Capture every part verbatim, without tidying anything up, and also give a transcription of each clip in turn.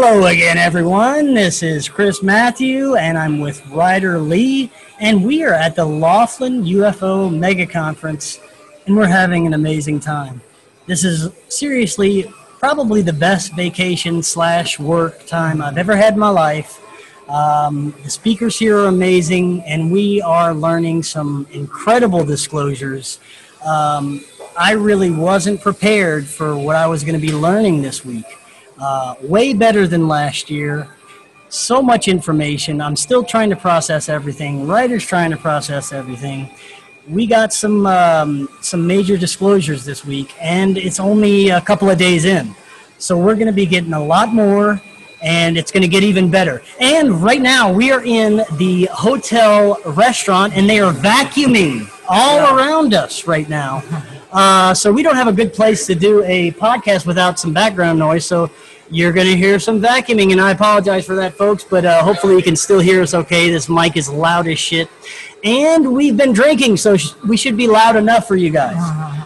Hello again, everyone. This is Chris Matthew, and I'm with Ryder Lee, and we are at the Laughlin U F O Mega Conference, and we're having an amazing time. This is seriously probably the best vacation slash work time I've ever had in my life. Um, the speakers here are amazing, and we are learning some incredible disclosures. Um, I really wasn't prepared for what I was going to be learning this week. Uh, way better than last year. So much information. I'm still trying to process everything. Ryder's trying to process everything. We got some um, some major disclosures this week, and it's only a couple of days in. So we're going to be getting a lot more, and it's going to get even better. And right now, we are in the hotel restaurant, and they are vacuuming all yeah. around us right now. Uh, so we don't have a good place to do a podcast without some background noise. So you're going to hear some vacuuming, and I apologize for that, folks. But uh, hopefully you can still hear us okay. This mic is loud as shit. And we've been drinking, so sh- we should be loud enough for you guys.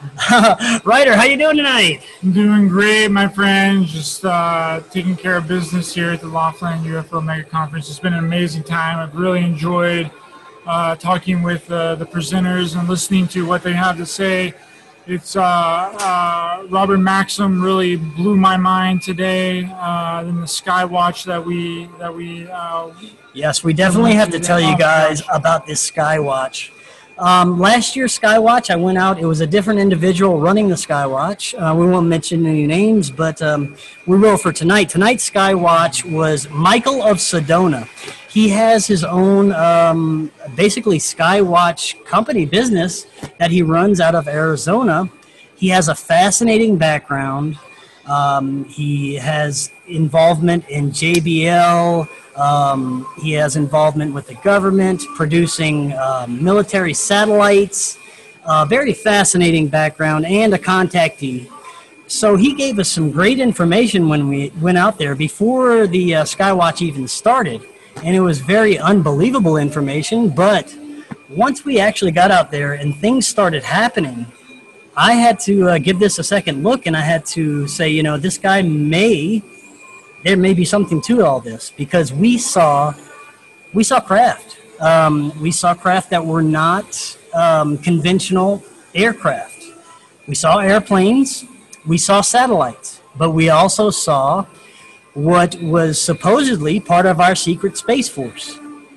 Ryder, how you doing tonight? I'm doing great, my friend. Just uh, taking care of business here at the Laughlin U F O Mega Conference. It's been an amazing time. I've really enjoyed uh, talking with uh, the presenters and listening to what they have to say. It's uh, uh, Robert Maxim really blew my mind today uh, in the Skywatch that we that we. Uh, yes, we definitely have to tell you guys about this Skywatch. Um, last year's Skywatch, I went out. It was a different individual running the Skywatch. Uh, we won't mention any names, but um, we will for tonight. Tonight's Skywatch was Michael of Sedona. He has his own um, basically Skywatch company business that he runs out of Arizona. He has a fascinating background. Um, he has involvement in J B L. Um, he has involvement with the government, producing um, military satellites. Uh, very fascinating background, and a contactee. So he gave us some great information when we went out there before the uh, Skywatch even started. And it was very unbelievable information, but once we actually got out there and things started happening, I had to uh, give this a second look, and I had to say, you know, this guy may, there may be something to all this, because we saw, we saw craft. Um, we saw craft that were not um, conventional aircraft. We saw airplanes, we saw satellites, but we also saw what was supposedly part of our secret Space Force.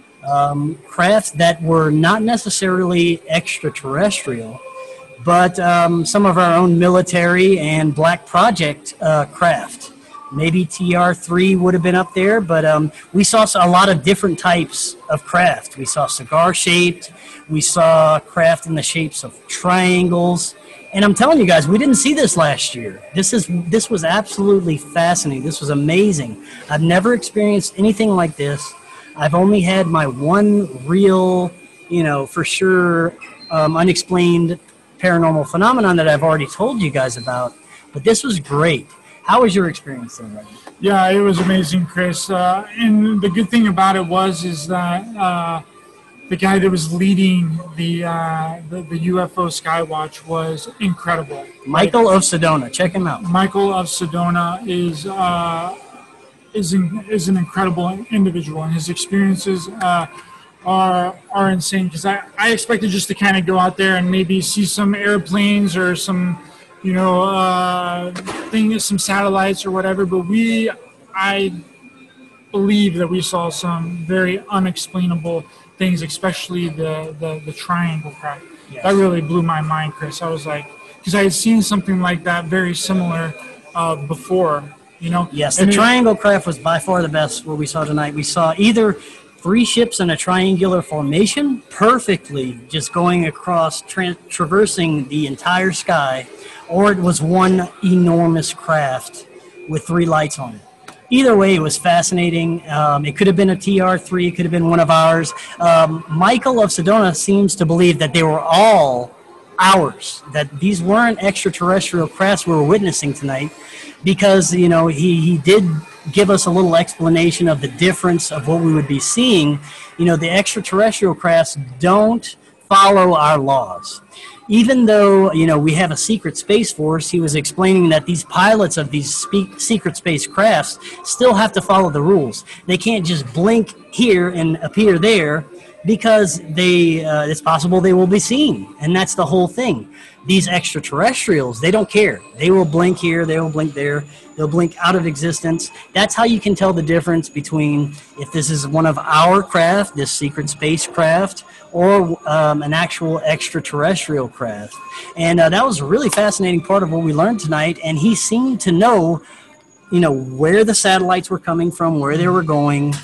Um, crafts that were not necessarily extraterrestrial, but um, some of our own military and Black Project uh, craft. Maybe T R three would have been up there, but um, we saw a lot of different types of craft. We saw cigar-shaped. We saw craft in the shapes of triangles. And I'm telling you guys, we didn't see this last year. This is this was absolutely fascinating. This was amazing. I've never experienced anything like this. I've only had my one real, you know, for sure, um, unexplained paranormal phenomenon that I've already told you guys about. But this was great. How was your experience there, Ryder? Yeah, it was amazing, Chris. Uh, and the good thing about it was is that uh, the guy that was leading the, uh, the the U F O Skywatch was incredible. Michael of Sedona, check him out. Michael of Sedona is uh, is in, is an incredible individual, and his experiences uh, are are insane. Because I, I expected just to kind of go out there and maybe see some airplanes or some, you know, uh, things, some satellites or whatever. But we, I believe that we saw some very unexplainable things, especially the, the, the triangle craft. Yes. That really blew my mind, Chris. I was like, because I had seen something like that very similar uh, before, you know? Yes, the and triangle it, craft was by far the best what we saw tonight. We saw either three ships in a triangular formation, perfectly just going across, tra- traversing the entire sky, or it was one enormous craft with three lights on it. Either way, it was fascinating. Um, it could have been a T R three. It could have been one of ours. Um, Michael of Sedona seems to believe that they were all ours, that these weren't extraterrestrial crafts we were witnessing tonight, because, you know, he, he did give us a little explanation of the difference of what we would be seeing. You know, the extraterrestrial crafts don't follow our laws. Even though, you know, we have a secret space force, he was explaining that these pilots of these spe- secret space crafts still have to follow the rules. They can't just blink here and appear there because they uh, it's possible they will be seen. And that's the whole thing. These extraterrestrials, they don't care. They will blink here, they will blink there, they'll blink out of existence. That's how you can tell the difference between if this is one of our craft, this secret spacecraft, or um, an actual extraterrestrial craft. And uh, that was a really fascinating part of what we learned tonight. And he seemed to know, you know, where the satellites were coming from, where they were going,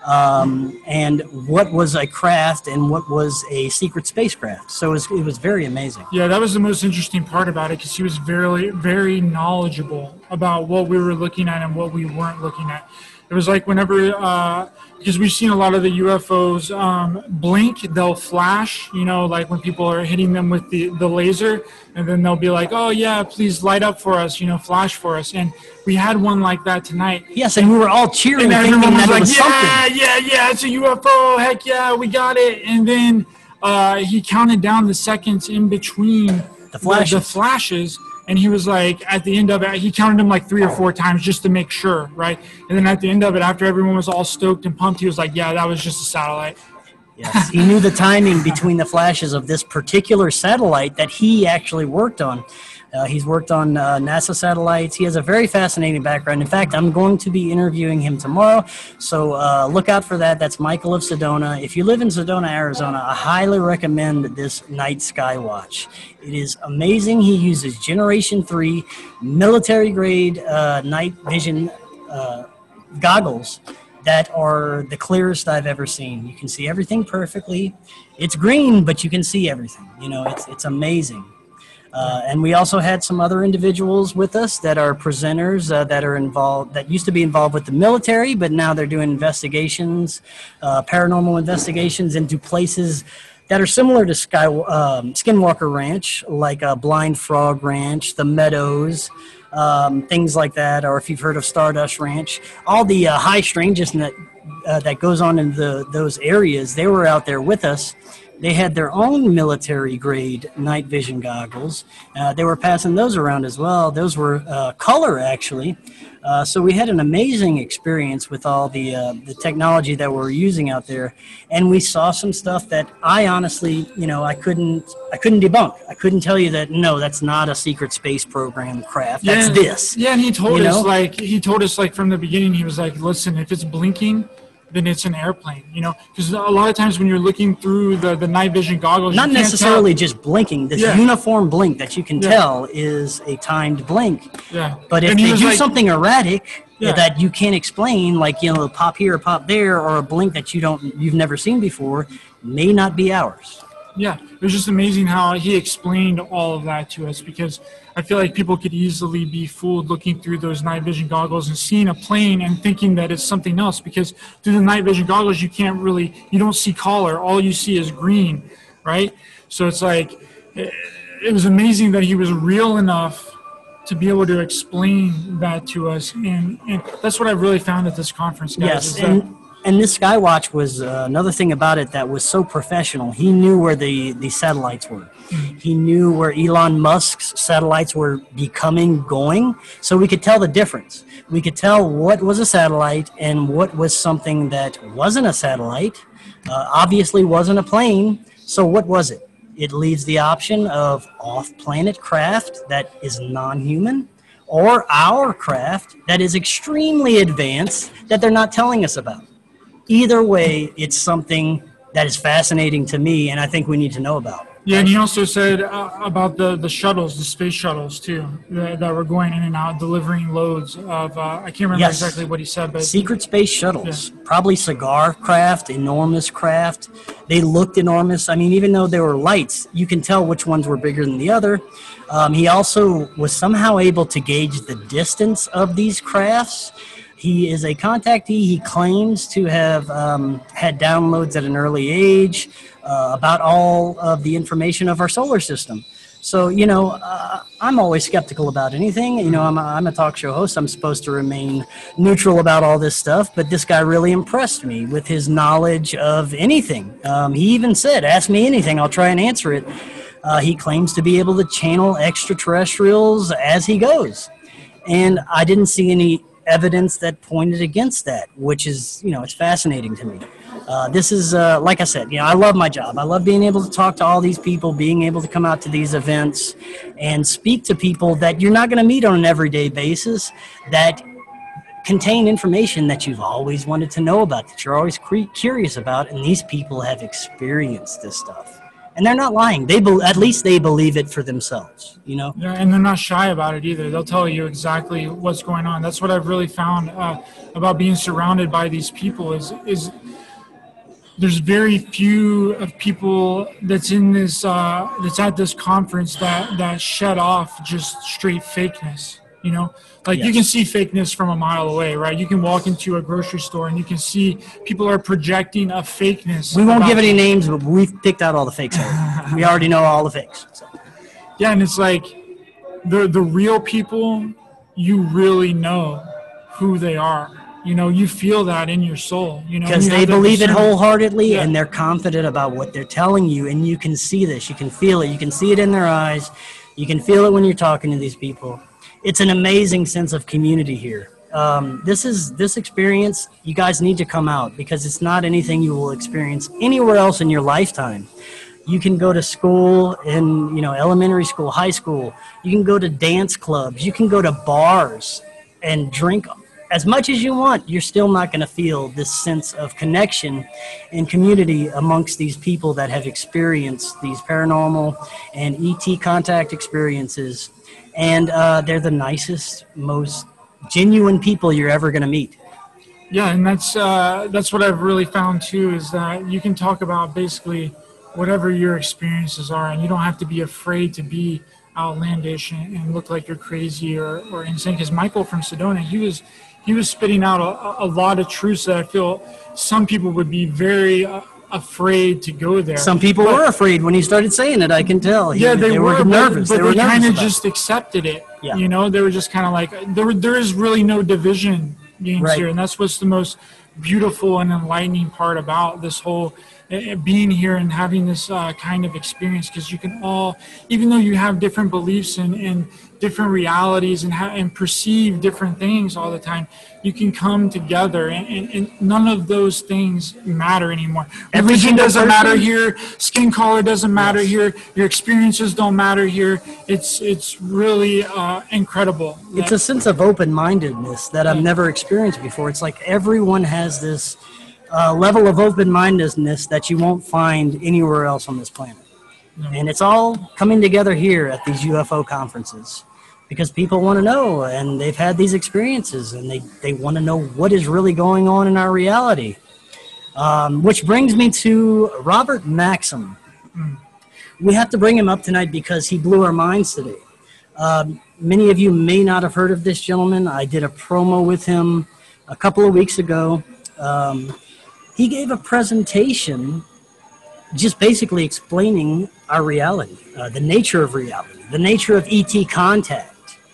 um, and what was a craft and what was a secret spacecraft. So it was, it was very amazing. Yeah, that was the most interesting part about it, because he was very, very knowledgeable about what we were looking at and what we weren't looking at. It was like whenever, uh, because we've seen a lot of the U F Os um, blink, they'll flash, you know, like when people are hitting them with the, the laser, and then they'll be like, oh, yeah, please light up for us, you know, flash for us. And we had one like that tonight. Yes, and we were all cheering, and thinking everyone was that like, it was yeah, something. yeah, yeah, it's a U F O, heck yeah, we got it. And then uh, he counted down the seconds in between The flashes. the, the flashes. And he was like, at the end of it, he counted them like three or four times just to make sure, right? And then at the end of it, after everyone was all stoked and pumped, he was like, yeah, that was just a satellite. Yes, he knew the timing between the flashes of this particular satellite that he actually worked on. Uh, he's worked on uh, NASA satellites. He has a very fascinating background. In fact, I'm going to be interviewing him tomorrow, so uh, look out for that. That's Michael of Sedona. If you live in Sedona, Arizona, I highly recommend this Night Sky Watch. It is amazing. He uses Generation three military-grade uh, night vision uh, goggles that are the clearest I've ever seen. You can see everything perfectly. It's green, but you can see everything. You know, it's it's amazing. Uh, and we also had some other individuals with us that are presenters uh, that are involved, that used to be involved with the military, but now they're doing investigations, uh, paranormal investigations into places that are similar to Sky, um, Skinwalker Ranch, like uh, Blind Frog Ranch, the Meadows, um, things like that, or if you've heard of Stardust Ranch. All the uh, high strangeness that, uh, that goes on in the, those areas, they were out there with us. They had their own military-grade night vision goggles. Uh, they were passing those around as well. Those were uh, color, actually. Uh, so we had an amazing experience with all the uh, the technology that we're using out there, and we saw some stuff that I honestly, you know, I couldn't I couldn't debunk. I couldn't tell you that no, that's not a secret space program craft. That's yeah, this. Yeah, and he told you us know? like he told us like from the beginning. He was like, listen, if it's blinking, then it's an airplane, you know, because a lot of times when you're looking through the, the night vision goggles, not you can't necessarily tell. just blinking. This Yeah. uniform blink that you can Yeah. tell is a timed blink. Yeah. But if And he they was do like- something erratic Yeah. that you can't explain, like, you know, pop here, pop there, or a blink that you don't, you've never seen before, may not be ours. Yeah, it was just amazing how he explained all of that to us, because I feel like people could easily be fooled looking through those night vision goggles and seeing a plane and thinking that it's something else, because through the night vision goggles you can't really, you don't see color, all you see is green, right? So it's like, it, it was amazing that he was real enough to be able to explain that to us, and, and that's what I really found at this conference, guys. Yes, is that- and, and this Skywatch was uh, another thing about it that was so professional. He knew where the, the satellites were. He knew where Elon Musk's satellites were becoming going, so we could tell the difference. We could tell what was a satellite and what was something that wasn't a satellite, uh, obviously wasn't a plane, so what was it? It leaves the option of off-planet craft that is non-human, or our craft that is extremely advanced that they're not telling us about. Either way, it's something that is fascinating to me, and I think we need to know about. Yeah, and he also said uh, about the, the shuttles, the space shuttles too, that, that were going in and out, delivering loads of, uh, I can't remember Yes. exactly what he said, but Secret space shuttles, probably cigar craft, enormous craft. They looked enormous. I mean, even though there were lights, you can tell which ones were bigger than the other. Um, he also was somehow able to gauge the distance of these crafts. He is a contactee. He claims to have um, had downloads at an early age uh, about all of the information of our solar system. So, you know, uh, I'm always skeptical about anything. You know, I'm a, I'm a talk show host. I'm supposed to remain neutral about all this stuff, but this guy really impressed me with his knowledge of anything. Um, he even said, ask me anything, I'll try and answer it. Uh, he claims to be able to channel extraterrestrials as he goes. And I didn't see any evidence that pointed against that, which is, you know, it's fascinating to me. Uh, this is, uh, like I said, you know, I love my job. I love being able to talk to all these people, being able to come out to these events and speak to people that you're not going to meet on an everyday basis, that contain information that you've always wanted to know about, that you're always cre- curious about, and these people have experienced this stuff. And they're not lying. They be- At least they believe it for themselves, you know? Yeah, and they're not shy about it either. They'll tell you exactly what's going on. That's what I've really found uh, about being surrounded by these people is is there's very few of people that's in this uh, that's at this conference that that shed off just straight fakeness. You know, like Yes. you can see fakeness from a mile away, right? You can walk into a grocery store and you can see people are projecting a fakeness. We won't about give any them. names, but we've picked out all the fakes already. We already know all the fakes. So. Yeah, and it's like the the real people, you really know who they are. You know, you feel that in your soul. You know, Because you they have that believe it discernment. wholeheartedly, Yeah. and they're confident about what they're telling you, and you can see this. You can feel it. You can see it in their eyes. You can feel it when you're talking to these people. It's an amazing sense of community here. Um, this is this experience. You guys need to come out because it's not anything you will experience anywhere else in your lifetime. You can go to school in, you know, elementary school, high school. You can go to dance clubs. You can go to bars and drink as much as you want. You're still not going to feel this sense of connection and community amongst these people that have experienced these paranormal and E T contact experiences. And uh, they're the nicest, most genuine people you're ever going to meet. Yeah, and that's uh, that's what I've really found too, is that you can talk about basically whatever your experiences are, and you don't have to be afraid to be outlandish and, and look like you're crazy or, or insane. Because Michael from Sedona, he was he was spitting out a, a lot of truths that I feel some people would be very uh, afraid to go there. Some people But- were afraid when he started saying it, I can tell. He- Yeah, they, were, but- nervous. but, they were they nervous kind of about it. just accepted it. Yeah. You know, they were just kind of like there. There is really no division games Right. here, and that's what's the most beautiful and enlightening part about this whole uh, being here and having this uh, kind of experience. Because you can all, even though you have different beliefs and, and different realities and ha- and perceive different things all the time, you can come together, and, and, and none of those things matter anymore. Every Religion single doesn't matter person- here. Skin color doesn't matter Yes. here. Your experiences don't matter here. It's it's really uh, incredible. It's a sense of open-mindedness that I've never experienced before. It's like everyone has this uh, level of open-mindedness that you won't find anywhere else on this planet. And it's all coming together here at these U F O conferences because people want to know, and they've had these experiences, and they, they want to know what is really going on in our reality. Um, which brings me to Robert Maxim. We have to bring him up tonight because he blew our minds today. Um, many of you may not have heard of this gentleman. I did a promo with him a couple of weeks ago. Um, he gave a presentation just basically explaining our reality, uh, the nature of reality, the nature of E T contact.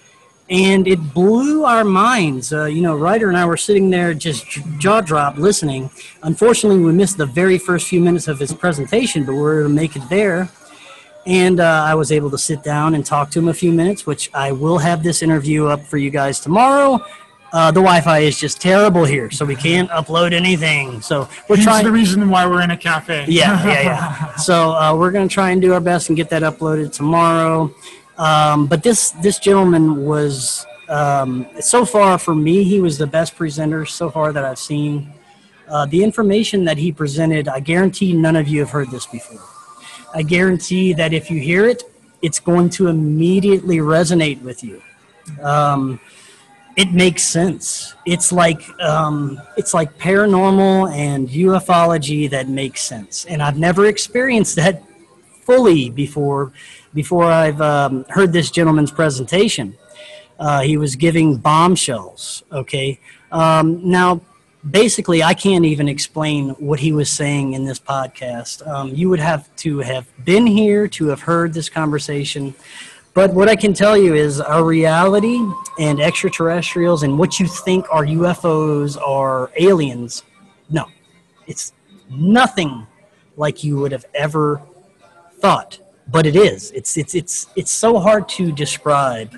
And it blew our minds. Uh, you know, Ryder and I were sitting there just jaw dropped listening. Unfortunately, we missed the very first few minutes of his presentation, but we were able to make it there. And uh, I was able to sit down and talk to him a few minutes, which I will have this interview up for you guys tomorrow. Uh, the Wi-Fi is just terrible here, so we can't upload anything. So we're Hence trying. the reason why we're in a cafe. Yeah, yeah, yeah. So uh, we're going to try and do our best and get that uploaded tomorrow. Um, but this this gentleman was, um, so far for me, he was the best presenter so far that I've seen. Uh, the information that he presented, I guarantee none of you have heard this before. I guarantee that if you hear it, it's going to immediately resonate with you. Um, it makes sense. It's like um, it's like paranormal and ufology that makes sense, and I've never experienced that fully before. Before I've um, heard this gentleman's presentation, uh, he was giving bombshells. Okay, um, now basically, I can't even explain what he was saying in this podcast. Um, you would have to have been here to have heard this conversation. But what I can tell you is our reality and extraterrestrials and what you think are U F Os or aliens, no, it's nothing like you would have ever thought. But it is. It's it's it's it's so hard to describe.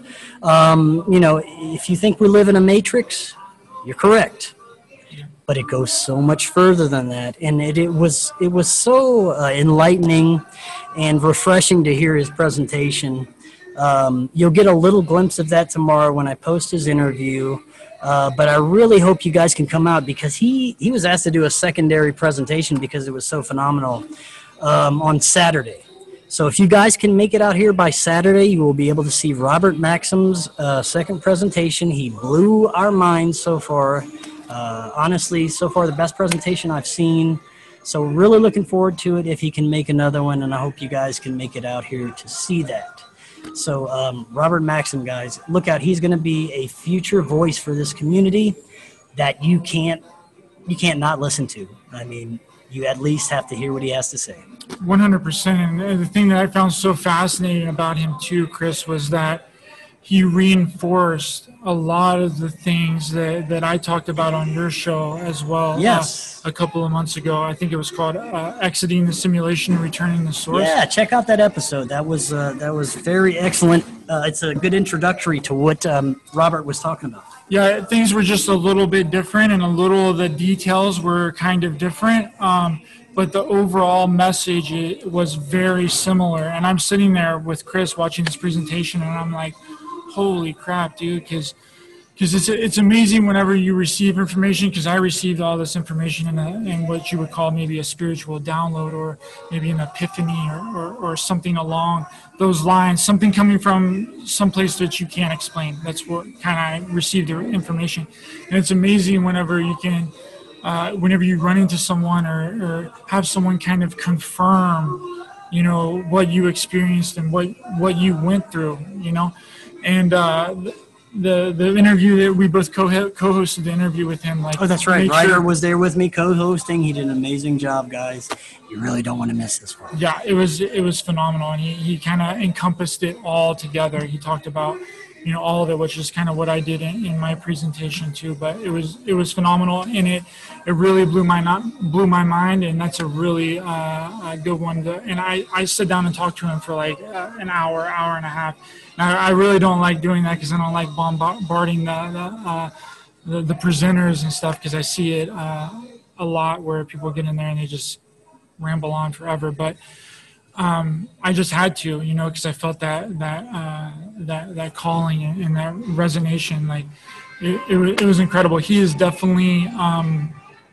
Um, you know, if you think we live in a matrix, you're correct. But it goes so much further than that, and it, it was it was so uh, enlightening and refreshing to hear his presentation. Um, you'll get a little glimpse of that tomorrow when I post his interview. Uh, but I really hope you guys can come out because he, he was asked to do a secondary presentation because it was so phenomenal um, on Saturday. So if you guys can make it out here by Saturday, you will be able to see Robert Maxim's uh, second presentation. He blew our minds so far. Uh, honestly, so far the best presentation I've seen. So really looking forward to it if he can make another one, and I hope you guys can make it out here to see that. So um, Robert Maxim, guys, look out. He's going to be a future voice for this community that you can't you can't not listen to. I mean, you at least have to hear what he has to say. one hundred percent. And the thing that I found so fascinating about him too, Chris, was that he reinforced a lot of the things that, that I talked about on your show as well. Yes. Uh, a couple of months ago. I think it was called uh, Exiting the Simulation and Returning the Source. Yeah, check out that episode. That was uh, that was very excellent. Uh, it's a good introductory to what um, Robert was talking about. Yeah, things were just a little bit different, and a little of the details were kind of different. Um, but the overall message it was very similar. And I'm sitting there with Chris watching this presentation, and I'm like, holy crap, dude, because because it's it's amazing whenever you receive information, because I received all this information in, a, in what you would call maybe a spiritual download or maybe an epiphany or, or, or something along those lines, something coming from someplace that you can't explain. That's what kind of received the information. And it's amazing whenever you can, uh, whenever you run into someone or, or have someone kind of confirm, you know, what you experienced and what, what you went through, you know. And uh, the the interview that we both co co-hosted the interview with him. Like, oh, that's right. made Ryder sure- was there with me co-hosting. He did an amazing job, guys. You really don't want to miss this one. Yeah, it was it was phenomenal, and he, he kind of encompassed it all together. He talked about, you know, all of it, which is kind of what I did in, in my presentation too. But it was it was phenomenal, and it it really blew my not blew my mind, and that's a really uh, a good one. To, and I I sat down and talked to him for like uh, an hour, hour and a half. Now, I really don't like doing that because I don't like bombarding the the, uh, the, the presenters and stuff, because I see it uh, a lot where people get in there and they just ramble on forever. But um, I just had to, you know, because I felt that that uh, that that calling and, and that resonation. Like it, it, was, it was incredible. He is definitely um,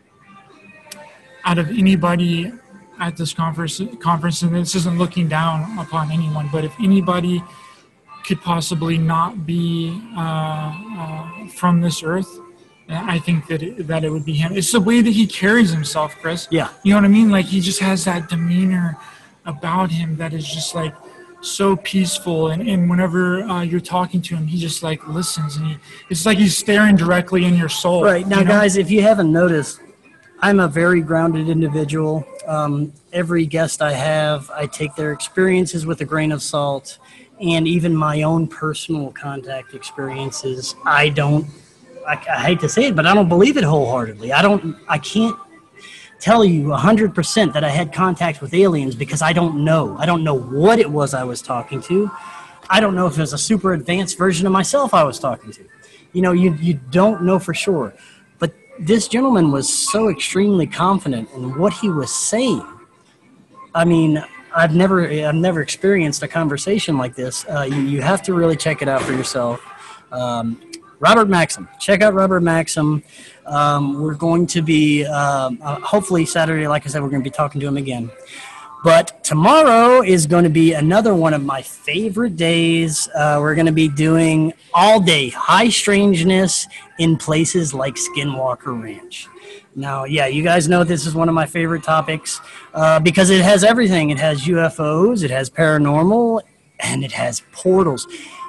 out of anybody at this conference. Conference, and this isn't looking down upon anyone, but if anybody could possibly not be uh, uh, from this earth, I think that it, that it would be him. It's the way that he carries himself, Chris. Yeah. You know what I mean? Like, he just has that demeanor about him that is just like so peaceful. And, and whenever uh, you're talking to him, he just like listens, and he, it's like he's staring directly in your soul. Right. Now, you know? guys, if you haven't noticed, I'm a very grounded individual. Um, every guest I have, I take their experiences with a grain of salt. And even my own personal contact experiences, I don't, I, I hate to say it, but I don't believe it wholeheartedly. I don't, I can't tell you one hundred percent that I had contact with aliens because I don't know. I don't know what it was I was talking to. I don't know if it was a super advanced version of myself I was talking to. You know, you, you don't know for sure. But this gentleman was so extremely confident in what he was saying. I mean, I've never, I've never experienced a conversation like this. Uh, you, you have to really check it out for yourself. Um, Robert Maxim, check out Robert Maxim. Um, we're going to be, um, uh, hopefully Saturday, like I said, we're going to be talking to him again. But tomorrow is going to be another one of my favorite days. Uh, we're going to be doing all day high strangeness in places like Skinwalker Ranch. Now, yeah, you guys know this is one of my favorite topics uh, because it has everything. It has U F Os, it has paranormal, and it has portals.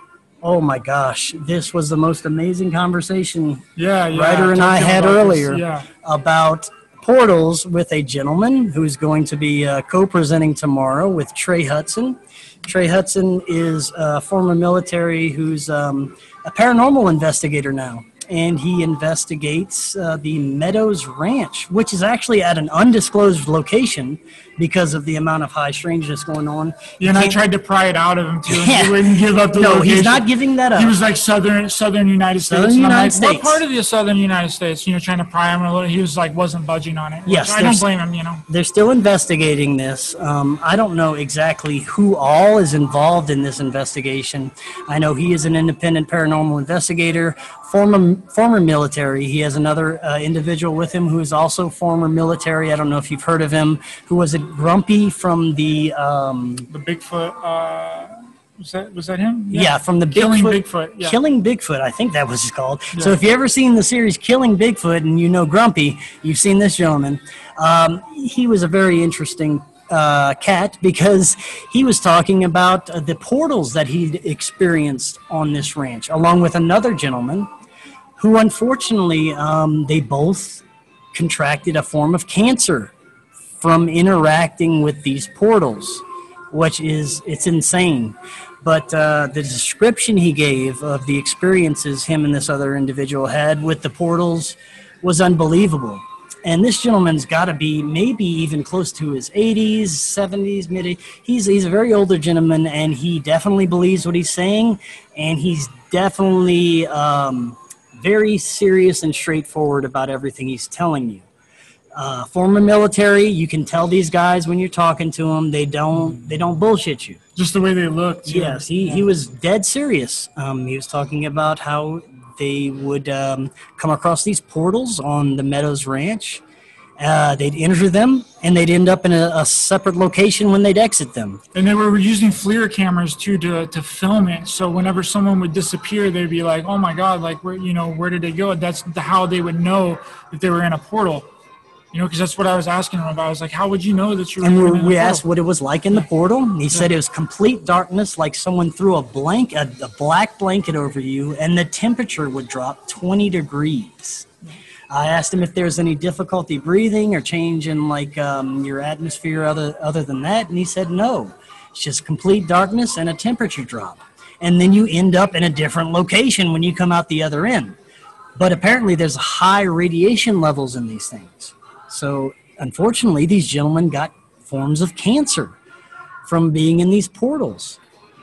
Oh my gosh, this was the most amazing conversation Yeah, yeah. Ryder and I talking had about this, earlier yeah. about portals with a gentleman who's going to be uh, co-presenting tomorrow with Trey Hudson. Trey Hudson is a former military who's um, a paranormal investigator now, and he investigates uh, the Meadows Ranch, which is actually at an undisclosed location because of the amount of high strangeness going on. Yeah, and I Can't- tried to pry it out of him too. And Yeah. He wouldn't give up the No, location. he's not giving that up. He was like southern, southern United States. Southern And I'm United like, States. What part of the southern United States? You know, trying to pry him a little. He was like, wasn't budging on it. which Yes, I don't there's- blame him. You know. They're still investigating this. Um, I don't know exactly who all is involved in this investigation. I know he is an independent paranormal investigator, former former military. He has another uh, individual with him who is also former military. I don't know if you've heard of him. Who was it? Grumpy from the um, The Bigfoot. Uh, was that was that him? yeah. from the Killing Bigfoot. Bigfoot, yeah. Killing Bigfoot. I think that was called. So Yeah. if you ever seen the series Killing Bigfoot and you know Grumpy, you've seen this gentleman. Um, he was a very interesting uh, cat because he was talking about uh, the portals that he'd experienced on this ranch, along with another gentleman who, unfortunately, um, they both contracted a form of cancer from interacting with these portals, which is, it's insane. But uh, the description he gave of the experiences him and this other individual had with the portals was unbelievable. And this gentleman's got to be maybe even close to his eighties, seventies, mid. He's he's a very older gentleman, and he definitely believes what he's saying, and he's definitely um, very serious and straightforward about everything he's telling you. Uh, former military, you can tell these guys when you're talking to them, they don't they don't bullshit you. Just the way they looked. too. Yes, he, he was dead serious. Um, he was talking about how they would um, come across these portals on the Meadows Ranch. Uh, they'd enter them, and they'd end up in a, a separate location when they'd exit them. And they were using FLIR cameras too to to film it. So whenever someone would disappear, they'd be like, "Oh my God! Like where you know where did they go?" That's the, how they would know if they were in a portal. You know, because that's what I was asking him about. I was like, "How would you know that you were?" And in we, a we portal? asked what it was like in the portal. And he said it was complete darkness, like someone threw a blank, a, a black blanket over you, and the temperature would drop twenty degrees. I asked him if there's any difficulty breathing or change in like um, your atmosphere other other than that, and he said no. It's just complete darkness and a temperature drop, and then you end up in a different location when you come out the other end. But apparently, there's high radiation levels in these things. So, unfortunately, these gentlemen got forms of cancer from being in these portals.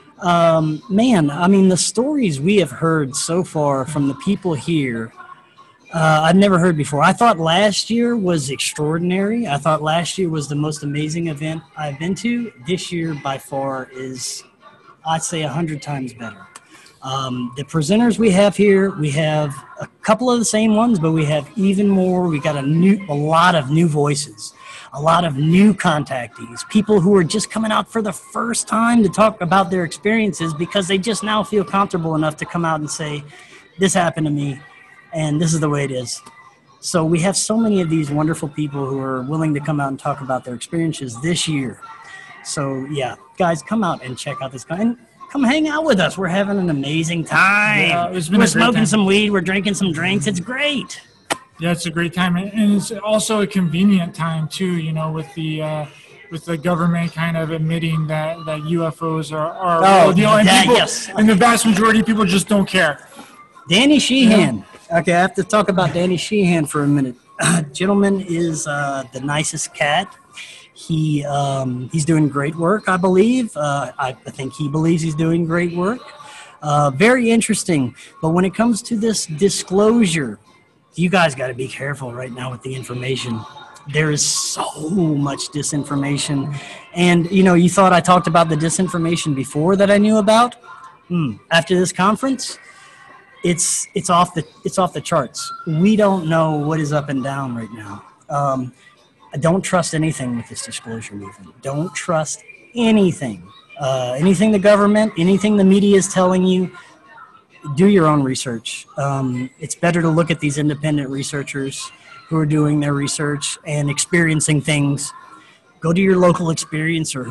Um, man, I mean, the stories we have heard so far from the people here, uh, I've never heard before. I thought last year was extraordinary. I thought last year was the most amazing event I've been to. This year, by far, is, I'd say, a hundred times better. Um, the presenters we have here, we have a couple of the same ones, but we have even more. We got a new, a lot of new voices, a lot of new contactees, people who are just coming out for the first time to talk about their experiences because they just now feel comfortable enough to come out and say, this happened to me, and this is the way it is. So we have so many of these wonderful people who are willing to come out and talk about their experiences this year. So yeah, guys, come out and check out this guy. And come hang out with us. We're having an amazing time. Yeah, it's been we're a great smoking time. some weed. We're drinking some drinks. It's great. Yeah, it's a great time, and it's also a convenient time too. You know, with the uh, with the government kind of admitting that, that U F Os are, are Oh, real deal, and that- people, yes. and the vast majority of people just don't care. Danny Sheehan. Okay, I have to talk about Danny Sheehan for a minute. Gentleman is uh, the nicest cat. He um, he's doing great work, I believe. Uh, I, I think he believes he's doing great work. Uh, very interesting. But when it comes to this disclosure, you guys got to be careful right now with the information. There is so much disinformation. And, you know, you thought I talked about the disinformation before that I knew about? Hmm. After this conference, it's it's off the it's off the charts. We don't know what is up and down right now. Um, don't trust anything with this disclosure movement. Don't trust anything. Uh, anything the government, anything the media is telling you, do your own research. Um, it's better to look at these independent researchers who are doing their research and experiencing things. Go to your local experiencer who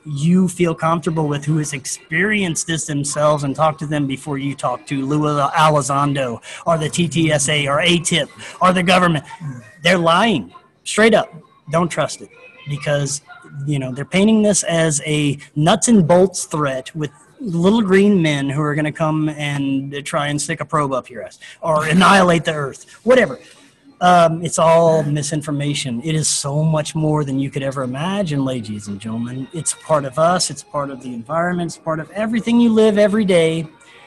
you feel comfortable with, who has experienced this themselves, and talk to them before you talk to Lou Elizondo or the T T S A or A T I P or the government. They're lying straight up. Don't trust it, because you know they're painting this as a nuts and bolts threat with little green men who are going to come and try and stick a probe up your ass or annihilate the earth, whatever. Um, it's all misinformation. It is so much more than you could ever imagine, ladies and gentlemen. It's part of us. It's part of the environment. It's part of everything you live every day.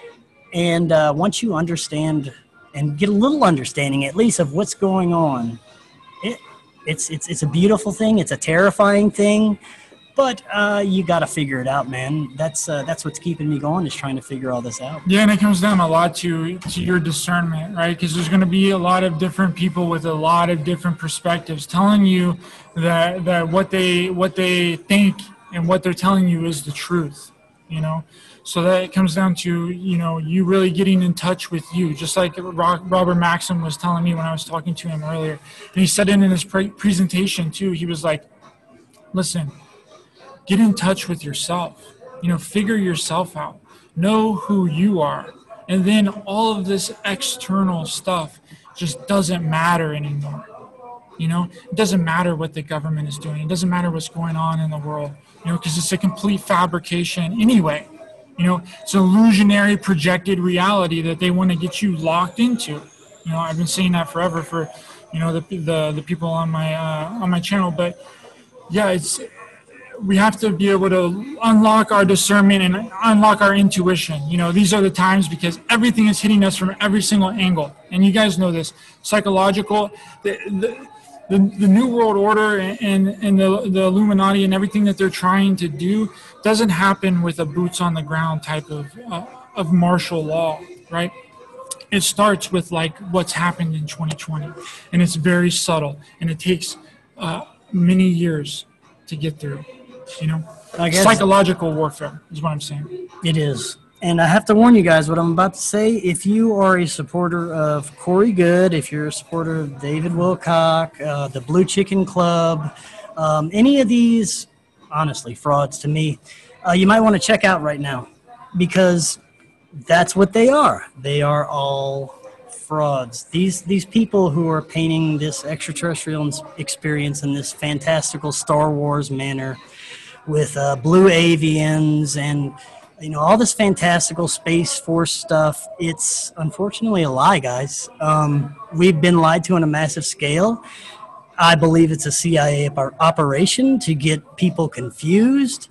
And uh, once you understand and get a little understanding, at least, of what's going on, it, it's it's it's a beautiful thing. It's a terrifying thing. But uh, you got to figure it out, man. That's uh, that's what's keeping me going, is trying to figure all this out. Yeah, and it comes down a lot to to your discernment, right? Because there's going to be a lot of different people with a lot of different perspectives telling you that that what they what they think and what they're telling you is the truth, you know. So that it comes down to, you know, you really getting in touch with you, just like Robert Maxim was telling me when I was talking to him earlier. And he said it in his pre- presentation too. He was like, listen, get in touch with yourself, you know, figure yourself out, know who you are. And then all of this external stuff just doesn't matter anymore. You know, it doesn't matter what the government is doing. It doesn't matter what's going on in the world, you know, because it's a complete fabrication anyway. You know, it's an illusionary projected reality that they want to get you locked into. You know, I've been saying that forever for, you know, the the, the people on my uh, on my channel. But yeah, it's we have to be able to unlock our discernment and unlock our intuition. You know, these are the times, because everything is hitting us from every single angle. And you guys know this, psychological, the the, the, the New World Order and, and the, the Illuminati and everything that they're trying to do doesn't happen with a boots on the ground type of, uh, of martial law, right? It starts with like what's happened in twenty twenty, and it's very subtle, and it takes uh, many years to get through. You know, I guess psychological warfare is what I'm saying. It is. And I have to warn you guys what I'm about to say. If you are a supporter of Corey Good, if you're a supporter of David Wilcock, uh, the Blue Chicken Club, um, any of these, honestly, frauds to me, uh, you might want to check out right now, because that's what they are. They are all frauds. These these people who are painting this extraterrestrial experience in this fantastical Star Wars manner, with uh, blue avians and, you know, all this fantastical Space Force stuff, it's unfortunately a lie, guys. Um, we've been lied to on a massive scale. I believe it's a C I A op- operation to get people confused.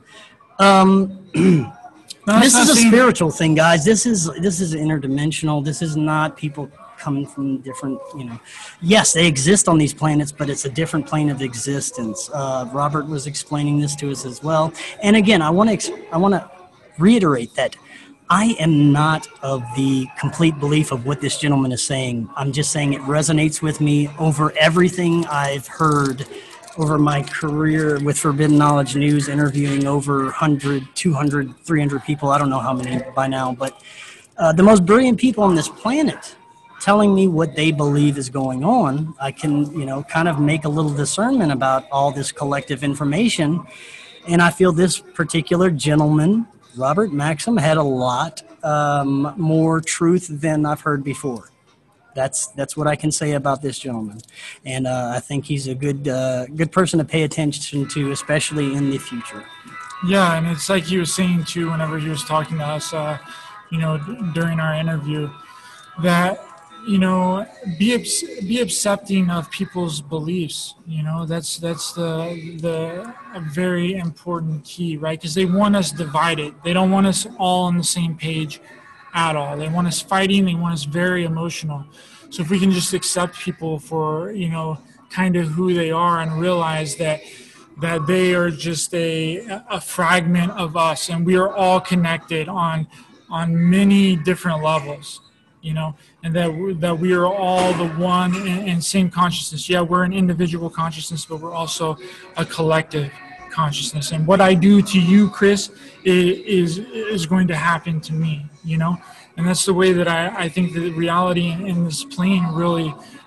Um, No, this is a saying- spiritual thing, guys. This is this is interdimensional. This is not people coming from different, you know, yes, they exist on these planets, but it's a different plane of existence. Uh, Robert was explaining this to us as well. And again, I want to ex- I want to reiterate that I am not of the complete belief of what this gentleman is saying. I'm just saying it resonates with me over everything I've heard over my career with Forbidden Knowledge News, interviewing over one hundred, two hundred, three hundred people. I don't know how many by now, but uh, the most brilliant people on this planet telling me what they believe is going on. I can, you know, kind of make a little discernment about all this collective information. And I feel this particular gentleman, Robert Maxim, had a lot um, more truth than I've heard before. That's that's what I can say about this gentleman, and uh, I think he's a good uh, good person to pay attention to, especially in the future. Yeah, and it's like he was saying too, whenever he was talking to us, uh, you know, d- during our interview, that, you know, be be accepting of people's beliefs. You know, that's that's the the a very important key, right? Because they want us divided. They don't want us all on the same page at all. They want us fighting. They want us very emotional. So if we can just accept people for, you know, kind of who they are, and realize that that they are just a a fragment of us, and we are all connected on on many different levels, you know, and that we, that we are all the one and, and same consciousness. Yeah, we're an individual consciousness, but we're also a collective consciousness. And what I do to you, Chris, is is, is going to happen to me, you know. And that's the way that I, I think that reality in, in this plane really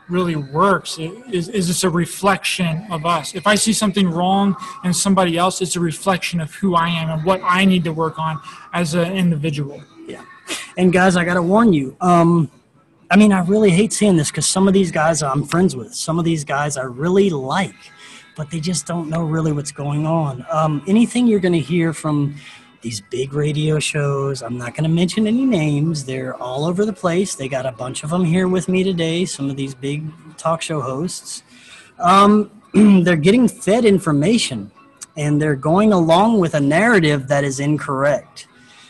really works is, is it's a reflection of us. If I see something wrong in somebody else, it's a reflection of who I am and what I need to work on as an individual. Yeah. And guys, I got to warn you. Um, I mean, I really hate seeing this because some of these guys I'm friends with, some of these guys I really like, but they just don't know really what's going on. Um, anything you're going to hear from these big radio shows, I'm not going to mention any names. They're all over the place. They got a bunch of them here with me today, some of these big talk show hosts. Um, they're getting fed information, and they're going along with a narrative that is incorrect.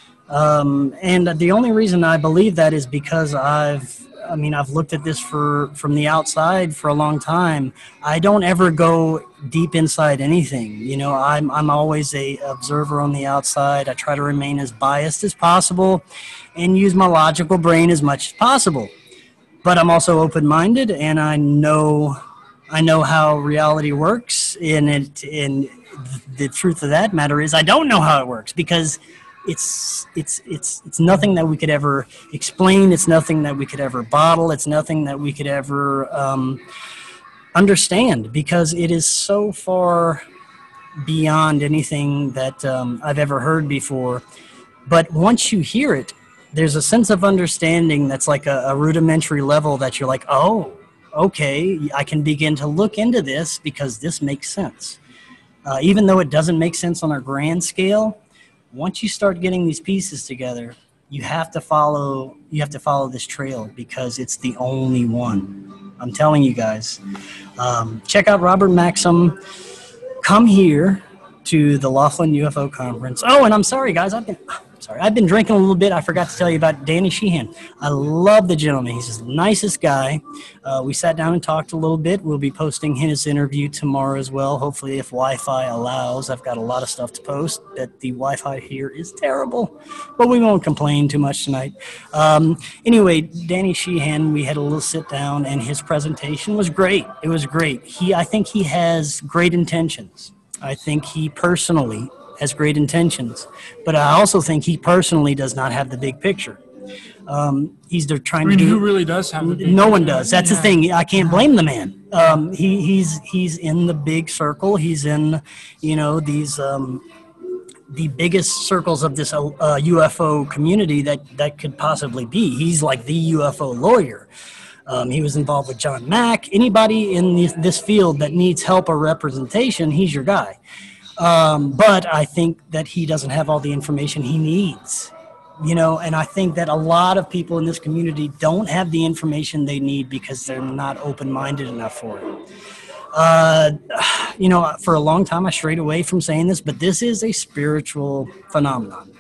Um, and the only reason I believe that is because I've, I mean, I've looked at this for, from the outside for a long time. I don't ever go deep inside anything. You know, I'm, I'm always a observer on the outside. I try to remain as biased as possible and use my logical brain as much as possible. But I'm also open-minded, and I know, I know how reality works. And it, and the truth of that matter is I don't know how it works, because It's it's it's it's nothing that we could ever explain. It's nothing that we could ever bottle. It's nothing that we could ever um, understand, because it is so far beyond anything that um, I've ever heard before. But once you hear it, there's a sense of understanding that's like a, a rudimentary level that you're like, oh, okay, I can begin to look into this because this makes sense. Uh, even though it doesn't make sense on a grand scale, once you start getting these pieces together, you have to follow you have to follow this trail, because it's the only one. I'm telling you guys. Um, check out Robert Maxim. Come here to the Laughlin U F O conference. Oh, and I'm sorry, guys. I've been sorry. I've been drinking a little bit. I forgot to tell you about Danny Sheehan. I love the gentleman. He's the nicest guy. Uh, we sat down and talked a little bit. We'll be posting his interview tomorrow as well, hopefully, if Wi-Fi allows. I've got a lot of stuff to post, but the Wi-Fi here is terrible. But we won't complain too much tonight. Um, anyway, Danny Sheehan, we had a little sit down, and his presentation was great. It was great. He, I think he has great intentions. I think he personally has great intentions, but I also think he personally does not have the big picture. Um, he's they're trying I mean, to do. who really does have the big No picture? one does. That's Yeah. the thing. I can't blame the man. Um, he he's he's in the big circle. He's in, you know, these um, the biggest circles of this uh, U F O community that that could possibly be. He's like the U F O lawyer. Um, he was involved with John Mack. Anybody in this, this field that needs help or representation, he's your guy. Um, but I think that he doesn't have all the information he needs, you know, and I think that a lot of people in this community don't have the information they need because they're not open-minded enough for it. Uh, you know, for a long time I strayed away from saying this, but this is a spiritual phenomenon.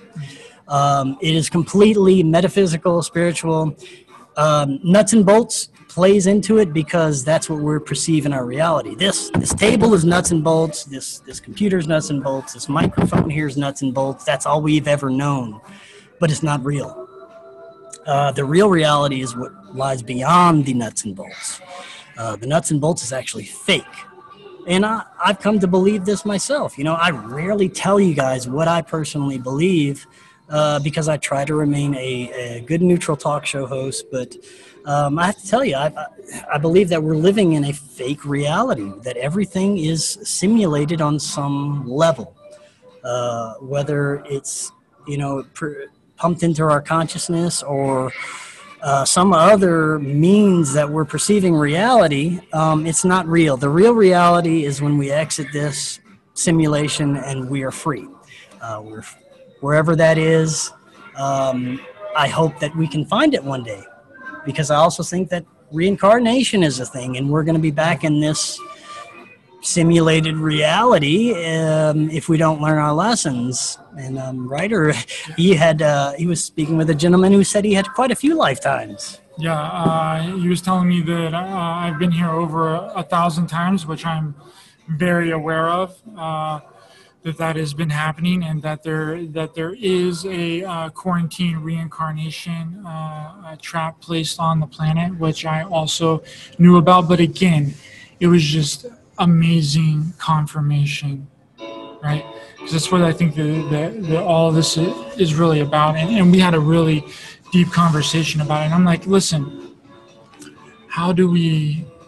Um, it is completely metaphysical, spiritual. Um, nuts and bolts plays into it because that's what we're perceiving our reality. This this table is nuts and bolts. This this computer's nuts and bolts. This microphone here is nuts and bolts. That's all we've ever known, but it's not real. Uh, the real reality is what lies beyond the nuts and bolts. Uh, the nuts and bolts is actually fake. And I, I've come to believe this myself. You know, I rarely tell you guys what I personally believe uh, because I try to remain a, a good neutral talk show host. But um, I have to tell you, I, I believe that we're living in a fake reality, that everything is simulated on some level, uh, whether it's, you know, pr- pumped into our consciousness or Uh, some other means that we're perceiving reality. Um, it's not real. The real reality is when we exit this simulation and we are free. Uh, we're wherever that is. Um, I hope that we can find it one day, because I also think that reincarnation is a thing, and we're going to be back in this simulated reality um, if we don't learn our lessons. And um, Ryder, he had uh, he was speaking with a gentleman who said he had quite a few lifetimes. Yeah, uh, he was telling me that uh, I've been here over a, a thousand times, which I'm very aware of. Uh, that that has been happening, and that there that there is a uh, quarantine reincarnation uh, a trap placed on the planet, which I also knew about. But again, it was just amazing confirmation, right? Because that's what I think that, that, that all this is really about. And, and we had a really deep conversation about it. And I'm like, listen, how do we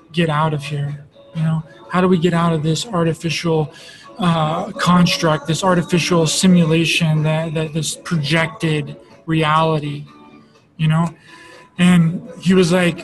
get out of here? You know, how do we get out of this artificial uh, construct, this artificial simulation, that, that this projected reality, you know? And he was like,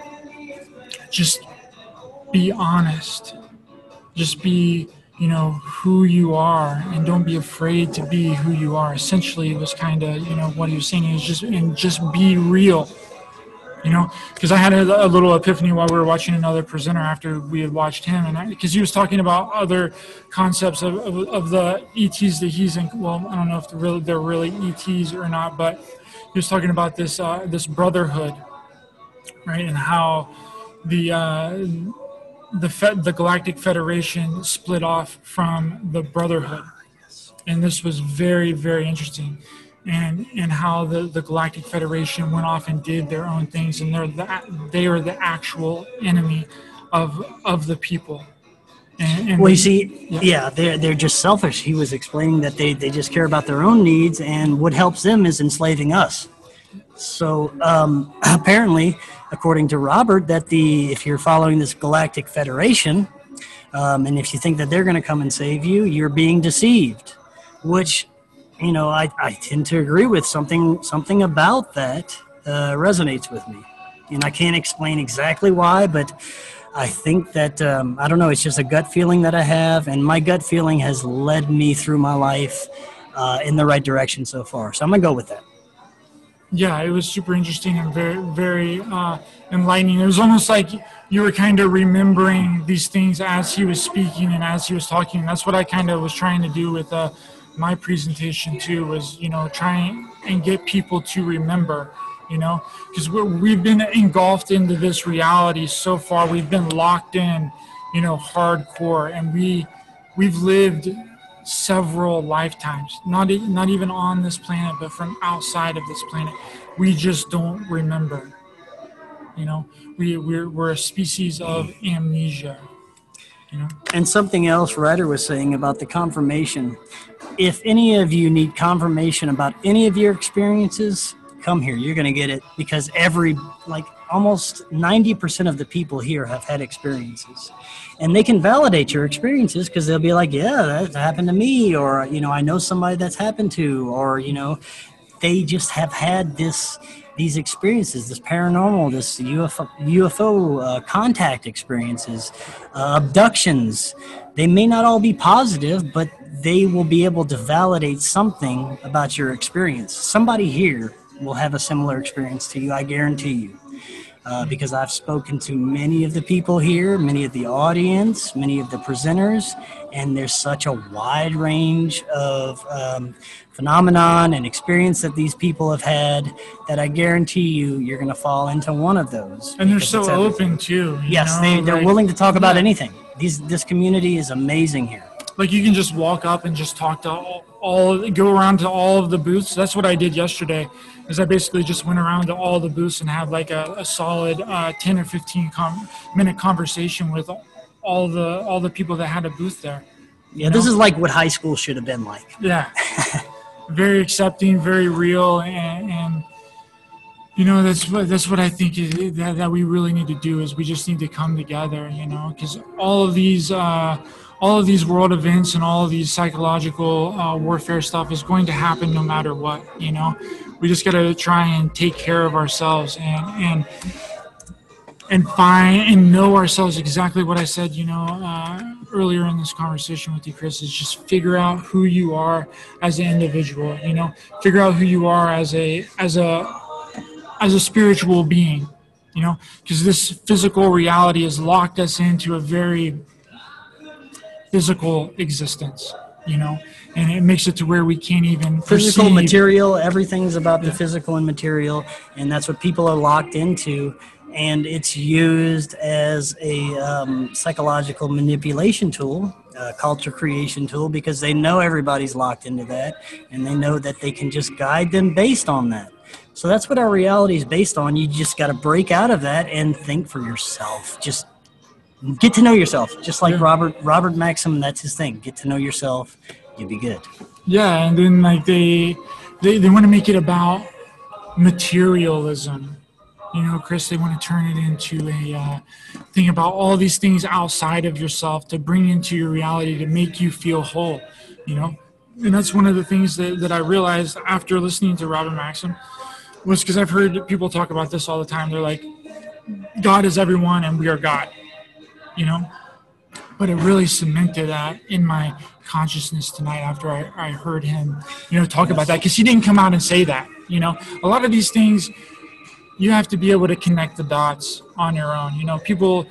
just be honest. Just be, you know, who you are, and don't be afraid to be who you are. Essentially, it was kind of, you know, what he was saying is just, and just be real. You know, because I had a, a little epiphany while we were watching another presenter after we had watched him, and because he was talking about other concepts of, of, of the E Ts that he's in. Well, I don't know if they're really, they're really E Ts or not, but he was talking about this uh, this brotherhood, right, and how the uh, the Fe- the Galactic Federation split off from the Brotherhood, and this was very, very interesting. And and how the, the Galactic Federation went off and did their own things, and they're the, they are the actual enemy of of the people. And, and well, you see, yeah. yeah, they're they're just selfish. He was explaining that they, they just care about their own needs, and what helps them is enslaving us. So um, apparently, according to Robert, that the if you're following this Galactic Federation, um, and if you think that they're going to come and save you, you're being deceived, which. You know, I, I tend to agree with something something about that uh, resonates with me. And I can't explain exactly why, but I think that, um, I don't know, it's just a gut feeling that I have. And my gut feeling has led me through my life uh, in the right direction so far. So I'm going to go with that. Yeah, it was super interesting and very, very uh, enlightening. It was almost like you were kind of remembering these things as he was speaking and as he was talking. And that's what I kind of was trying to do with uh, my presentation too, was, you know, trying and get people to remember, you know, because we've been engulfed into this reality so far. We've been locked in, you know, hardcore, and we we've lived several lifetimes, not e- not even on this planet, but from outside of this planet. We just don't remember, you know. We we're we're a species of amnesia, you know. And something else Ryder was saying about the confirmation. If any of you need confirmation about any of your experiences, come here. You're going to get it, because every, like almost ninety percent of the people here have had experiences. And they can validate your experiences, because they'll be like, yeah, that happened to me. Or, you know, I know somebody that's happened to, or, you know, they just have had this, these experiences, this paranormal, this U F O, U F O uh, contact experiences, uh, abductions. They may not all be positive, but they will be able to validate something about your experience. Somebody here will have a similar experience to you, I guarantee you. Uh, because I've spoken to many of the people here, many of the audience, many of the presenters, and there's such a wide range of um, phenomenon and experience that these people have had that I guarantee you, you're going to fall into one of those. And they're so open too. Yes, know? they, they're like, willing to talk about yeah. anything. These, this community is amazing here. Like you can just walk up and just talk to all, all, go around to all of the booths. That's what I did yesterday, is I basically just went around to all the booths and had like a, a solid uh, ten or fifteen com- minute conversation with all the all the people that had a booth there. Yeah, this know? is like what high school should have been like. Yeah, very accepting, very real, and, and you know that's what that's what I think is, that that we really need to do, is we just need to come together. You know, because all of these. Uh, all of these world events and all of these psychological uh, warfare stuff is going to happen no matter what, you know. We just got to try and take care of ourselves and and and find and know ourselves. Exactly what I said, you know, uh, earlier in this conversation with you, Chris, is just figure out who you are as an individual, you know. Figure out who you are as a as a as a spiritual being, you know, because this physical reality has locked us into a very physical existence, you know, and it makes it to where we can't even physical perceive. Material. Everything's about yeah. the physical and material, and that's what people are locked into. And it's used as a um, psychological manipulation tool, a culture creation tool, because they know everybody's locked into that, and they know that they can just guide them based on that. So that's what our reality is based on. You just got to break out of that and think for yourself. Just get to know yourself, just like yeah. Robert Robert Maxim. That's his thing. Get to know yourself. You'll be good. Yeah, and then like they they, they want to make it about materialism, You know, Chris, they want to turn it into a uh, thing about all these things outside of yourself to bring into your reality to make you feel whole, you know? And that's one of the things that, that I realized after listening to Robin Maxim was because I've heard people talk about this all the time. They're like, God is everyone and we are God, you know? But it really cemented that in my consciousness tonight after I, I heard him, you know, talk about that, because he didn't come out and say that, you know? A lot of these things, you have to be able to connect the dots on your own. You know, people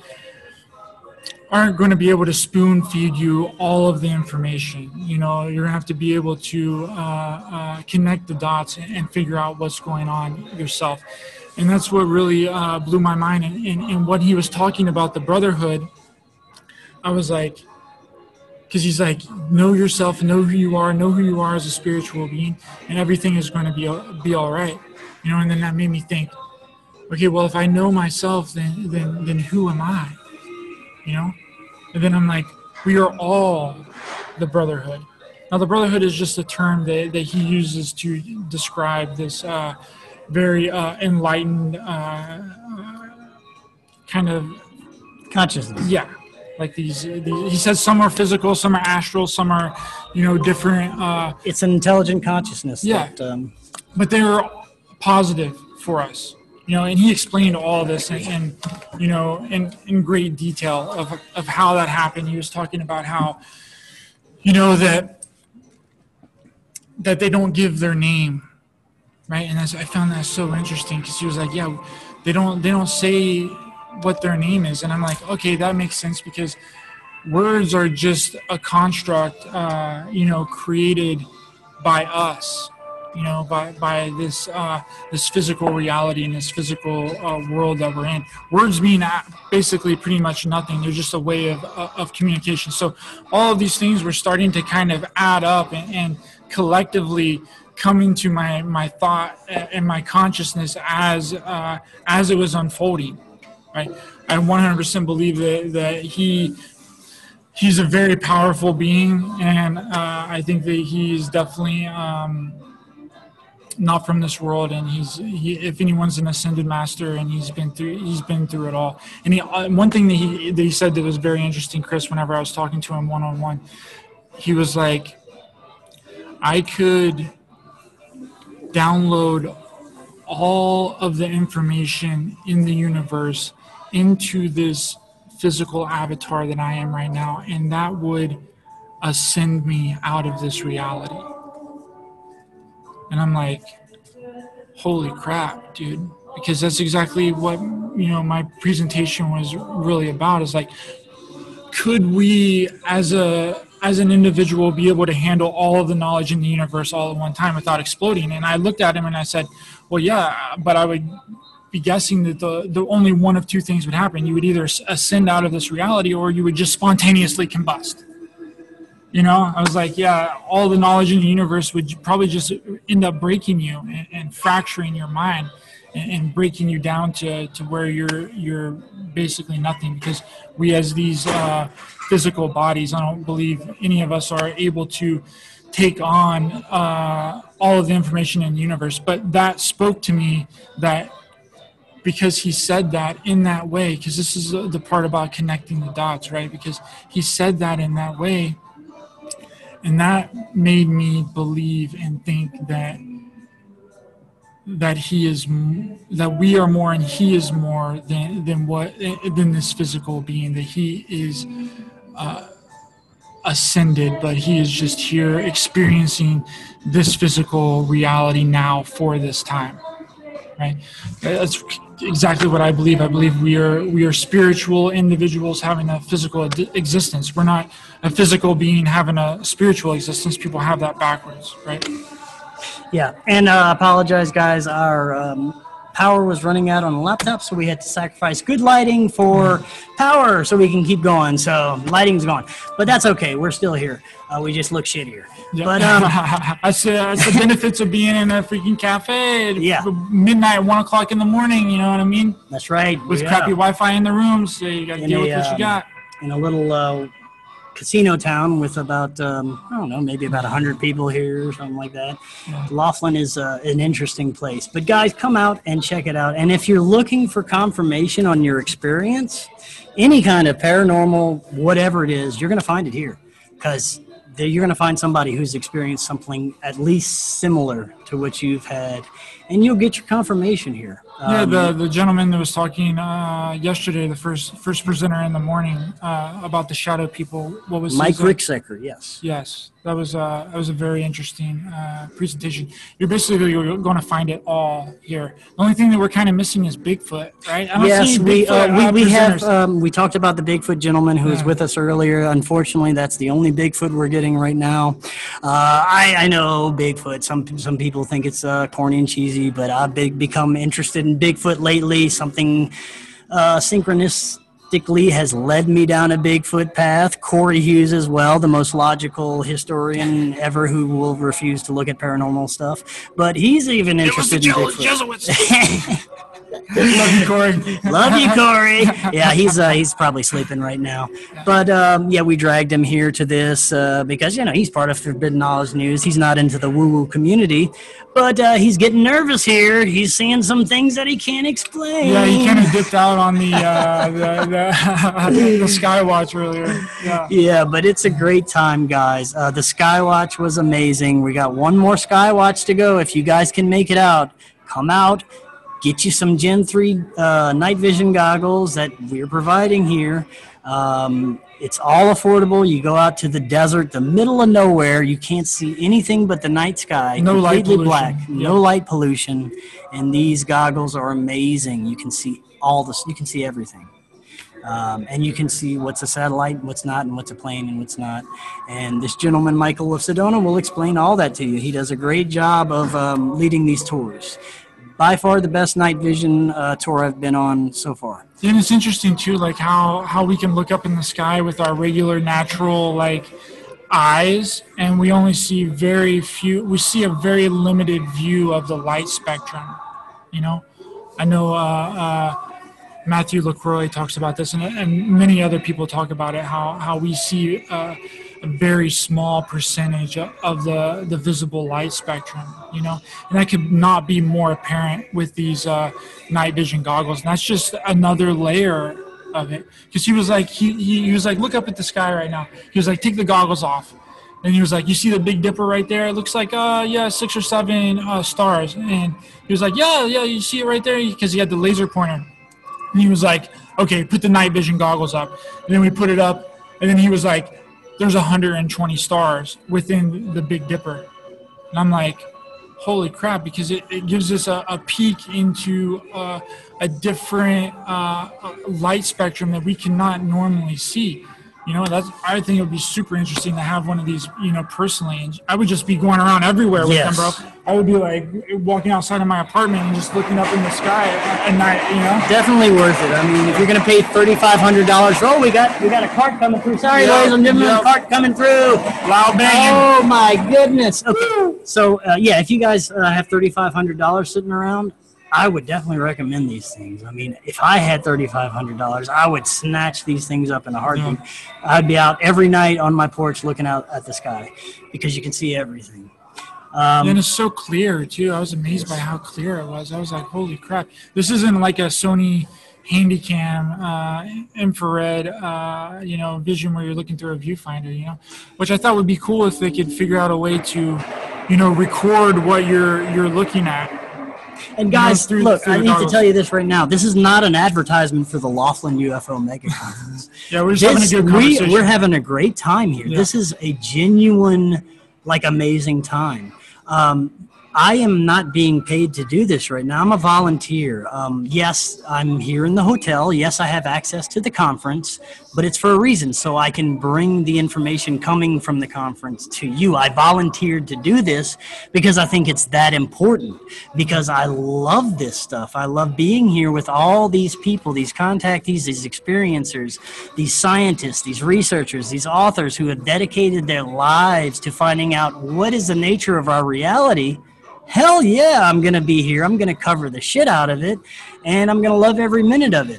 aren't going to be able to spoon feed you all of the information. You know, you're going to have to be able to uh, uh, connect the dots and, and figure out what's going on yourself. And that's what really uh, blew my mind. And, and, and when he was talking about the brotherhood, I was like, because he's like, know yourself, know who you are, know who you are as a spiritual being, and everything is going to be be all right. You know, and then that made me think, okay, well, if I know myself, then then then who am I? You know? And then I'm like, we are all the brotherhood. Now, the brotherhood is just a term that, that he uses to describe this uh, very uh, enlightened uh, kind of consciousness. Yeah. Like these, these, he says some are physical, some are astral, some are, you know, different. Uh, it's an intelligent consciousness. Yeah. That, um, but they're positive for us. You know, and he explained all this in, in you know, in, in great detail of of how that happened. He was talking about how, you know, that that they don't give their name, right? And that's, I found that so interesting because he was like, yeah, they don't they don't say what their name is, and I'm like, okay, that makes sense because words are just a construct, uh, you know, created by us. You know, by by this uh, this physical reality and this physical uh, world that we're in. Words mean basically pretty much nothing. They're just a way of of communication. So all of these things were starting to kind of add up and, and collectively come into my my thought and my consciousness as uh, as it was unfolding. Right, I one hundred percent believe that that he. He's a very powerful being, and uh, I think that he's definitely. Um, not from this world, and he's he, if anyone's an ascended master, and he's been through he's been through it all. And he uh, one thing that he that he said that was very interesting, Chris, whenever I was talking to him one on one, he was like, I could download all of the information in the universe into this physical avatar that I am right now, and that would ascend me out of this reality. And I'm like, holy crap, dude. Because that's exactly what, you know, my presentation was really about, is like, could we as a as an individual be able to handle all of the knowledge in the universe all at one time without exploding? And I looked at him and I said, well, yeah, but I would be guessing that the, the only one of two things would happen. You would either ascend out of this reality or you would just spontaneously combust. You know, I was like, yeah, all the knowledge in the universe would probably just end up breaking you and, and fracturing your mind and, and breaking you down to, to where you're you're basically nothing. Because we, as these uh, physical bodies, I don't believe any of us are able to take on uh, all of the information in the universe. But that spoke to me that because he said that in that way, because this is the part about connecting the dots, right? Because he said that in that way. And that made me believe and think that that he is that we are more and he is more than than what than this physical being. That he is uh, ascended, but he is just here experiencing this physical reality now for this time. Right? That's exactly what I believe. I believe we are we are spiritual individuals having a physical existence. We're not a physical being having a spiritual existence. People have that backwards, right? Yeah, and I uh, apologize, guys. Our um, power was running out on the laptop, so we had to sacrifice good lighting for power so we can keep going. So lighting's gone, but that's okay. We're still here. Uh, we just look shittier. Yeah. But um, that's, uh, that's the benefits of being in a freaking cafe at yeah. midnight, one o'clock in the morning. You know what I mean? That's right. With yeah. crappy Wi-Fi in the room, so you got to deal a, with what you um, got. In a little uh, casino town with about, um, I don't know, maybe about one hundred people here or something like that. Yeah. Laughlin is uh, an interesting place. But guys, come out and check it out. And if you're looking for confirmation on your experience, any kind of paranormal, whatever it is, you're going to find it here. Because you're going to find somebody who's experienced something at least similar to what you've had. And you'll get your confirmation here. Yeah, um, the, the gentleman that was talking uh, yesterday, the first first presenter in the morning uh, about the shadow people. What was Mike his, uh, Ricksecker? Yes. Yes, that was uh, that was a very interesting uh, presentation. You're basically going to find it all here. The only thing that we're kind of missing is Bigfoot, right? I don't yes, see we Bigfoot, uh, we, uh, we have. presenters. Um, we talked about the Bigfoot gentleman who was Yeah. with us earlier. Unfortunately, that's the only Bigfoot we're getting right now. Uh, I I know Bigfoot. Some some people think it's uh, corny and cheesy, but I've big, become interested in Bigfoot lately. Something uh, synchronistically has led me down a Bigfoot path. Corey Hughes as well, the most logical historian ever who will refuse to look at paranormal stuff. But he's even interested in Bigfoot. Jesuits. Love you, Corey. Love you, Corey. Yeah, he's uh, he's probably sleeping right now. But um, yeah, we dragged him here to this uh, because, you know, he's part of Forbidden Knowledge News. He's not into the woo-woo community, but uh, he's getting nervous here. He's seeing some things that he can't explain. Yeah, he kind of dipped out on the uh, the, the, the Skywatch earlier. Yeah. Yeah, but it's a great time, guys. Uh, the Skywatch was amazing. We got one more Skywatch to go. If you guys can make it out, come out. Get you some Gen three uh, night vision goggles that we're providing here. Um, it's all affordable. You go out to the desert, the middle of nowhere. You can't see anything but the night sky. No light completely pollution. black. Yep. No light pollution. And these goggles are amazing. You can see all this. You can see everything. Um, and you can see what's a satellite, what's not, and what's a plane and what's not. And this gentleman, Michael of Sedona, will explain all that to you. He does a great job of um, leading these tours. By far the best night vision uh, tour I've been on so far. And it's interesting too, like how, how we can look up in the sky with our regular natural like eyes, and we only see very few. We see a very limited view of the light spectrum. You know, I know uh, uh, Matthew LaCroix talks about this, and, and many other people talk about it. How how we see uh, a very small percentage of the the visible light spectrum. You know, and that could not be more apparent with these uh, night vision goggles. And that's just another layer of it. Because he was like, he, he he was like, look up at the sky right now. He was like, take the goggles off. And he was like, you see the Big Dipper right there? It looks like, uh, yeah, six or seven uh, stars. And he was like, yeah, yeah, you see it right there? Because he had the laser pointer. And he was like, okay, put the night vision goggles up. And then we put it up. And then he was like, there's one hundred twenty stars within the Big Dipper. And I'm like, holy crap, because it, it gives us a, a peek into uh, a different uh, light spectrum that we cannot normally see. You know, that's, I think it would be super interesting to have one of these, you know, personally. And I would just be going around everywhere with Yes. them, bro. I would be like walking outside of my apartment and just looking up in the sky at, at night, you know? Definitely worth it. I mean, if you're going to pay thirty-five hundred dollars, oh, we got we got a cart coming through. Sorry, Yep, ladies and gentlemen, yep. a cart coming through. Loud banging. Oh, my goodness. Okay, so, uh, yeah, if you guys uh, have thirty-five hundred dollars sitting around, I would definitely recommend these things. I mean, if I had thirty-five hundred dollars, I would snatch these things up in a heartbeat. Yeah. I'd be out every night on my porch looking out at the sky because you can see everything. Um, And it's so clear, too. I was amazed by how clear it was. I was like, holy crap. This isn't like a Sony Handycam uh, infrared, uh, you know, vision where you're looking through a viewfinder, you know, which I thought would be cool if they could figure out a way to, you know, record what you're you're looking at. And guys, through- look, through I the need to goggles. tell you this right now. This is not an advertisement for the Laughlin U F O Mega Conference. Yeah, we're just This- having a good we, conversation. we're having a great time here. Yeah. This is a genuine, like, amazing time. Um, I am not being paid to do this right now. I'm a volunteer. Um, yes, I'm here in the hotel. Yes, I have access to the conference, but it's for a reason, so I can bring the information coming from the conference to you. I volunteered to do this because I think it's that important, because I love this stuff. I love being here with all these people, these contactees, these experiencers, these scientists, these researchers, these authors who have dedicated their lives to finding out what is the nature of our reality. Hell yeah, I'm going to be here. I'm going to cover the shit out of it, and I'm going to love every minute of it.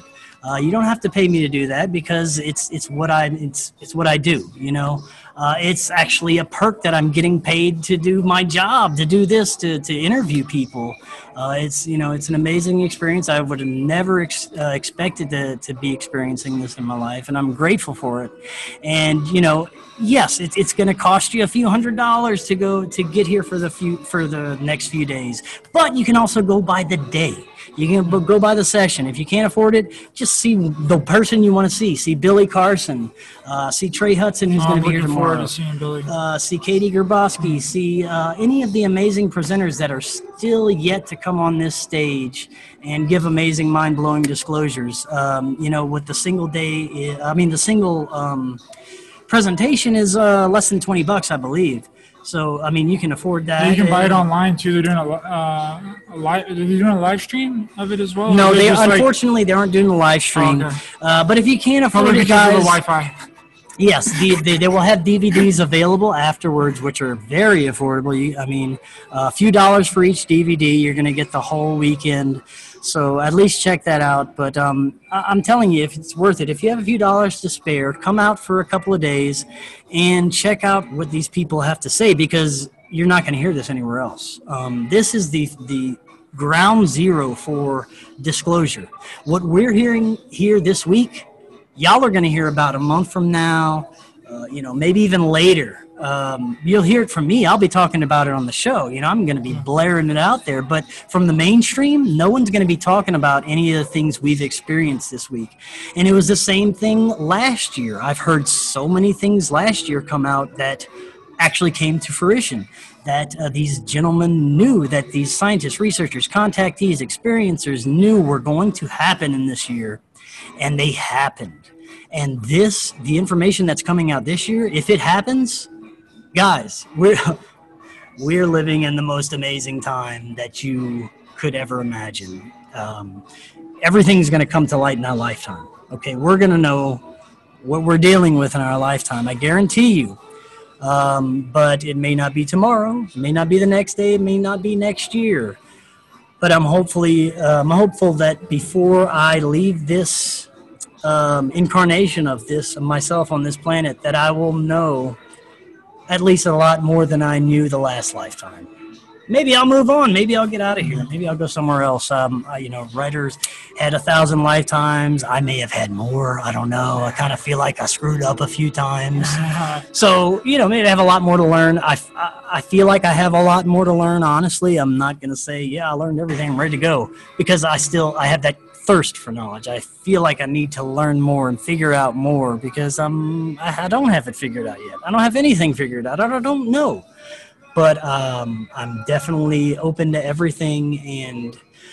Uh, you don't have to pay me to do that because it's it's what I it's it's what I do. You know, uh, it's actually a perk that I'm getting paid to do my job, to do this, to to interview people. Uh, it's you know it's an amazing experience. I would have never ex- uh, expected to to be experiencing this in my life, and I'm grateful for it. And you know, yes, it's it's going to cost you a few hundred dollars to go to get here for the few for the next few days, but you can also go by the day. You can b- go by the session. If you can't afford it, just see the person you want to see. See Billy Carson. Uh, see Trey Hudson, who's Oh, going I'm to be here looking forward tomorrow. to seeing Billy. Uh, see Katie Grabowski. See uh, any of the amazing presenters that are still yet to come on this stage and give amazing, mind-blowing disclosures. Um, you know, with the single day, I mean, the single um, presentation is uh, less than twenty bucks, I believe. So, I mean, you can afford that. You can buy it And- online too. They're doing a, li- uh, a live. Are they doing a live stream of it as well? No, Or they just like- unfortunately they aren't doing the live stream. Oh, okay. Uh, but if you can't afford Probably it, because of the guys, Wi-Fi. yes, the, the, they will have D V Ds available afterwards, which are very affordable. You, I mean, a few dollars for each D V D. You're going to get the whole weekend. So at least check that out. But um, I, I'm telling you, if it's worth it, if you have a few dollars to spare, come out for a couple of days and check out what these people have to say, because you're not going to hear this anywhere else. Um, this is the the ground zero for disclosure. What we're hearing here this week, y'all are going to hear about a month from now, uh, you know, maybe even later. Um, you'll hear it from me. I'll be talking about it on the show. You know, I'm going to be blaring it out there. But from the mainstream, no one's going to be talking about any of the things we've experienced this week. And it was the same thing last year. I've heard so many things last year come out that actually came to fruition, that uh, these gentlemen knew, that these scientists, researchers, contactees, experiencers knew were going to happen in this year, and they happened. And this, the information that's coming out this year, if it happens, guys, we're we're living in the most amazing time that you could ever imagine. Um, everything's going to come to light in our lifetime. Okay, we're going to know what we're dealing with in our lifetime. I guarantee you. Um, but it may not be tomorrow. It may not be the next day. It may not be next year. But I'm hopefully, uh, I'm hopeful that before I leave this um, incarnation of this of myself on this planet, that I will know at least a lot more than I knew the last lifetime. Maybe I'll move on. Maybe I'll get out of here. Maybe I'll go somewhere else. Um, I, you know, writers had a thousand lifetimes. I may have had more. I don't know. I kind of feel like I screwed up a few times. So, you know, maybe I have a lot more to learn. I, I, I feel like I have a lot more to learn, honestly. I'm not going to say, yeah, I learned everything. I'm ready to go. Because I still, I have that thirst for knowledge. I feel like I need to learn more and figure out more because I'm, I, I don't have it figured out yet. I don't have anything figured out. I don't, I don't know. But um, I'm definitely open to everything, and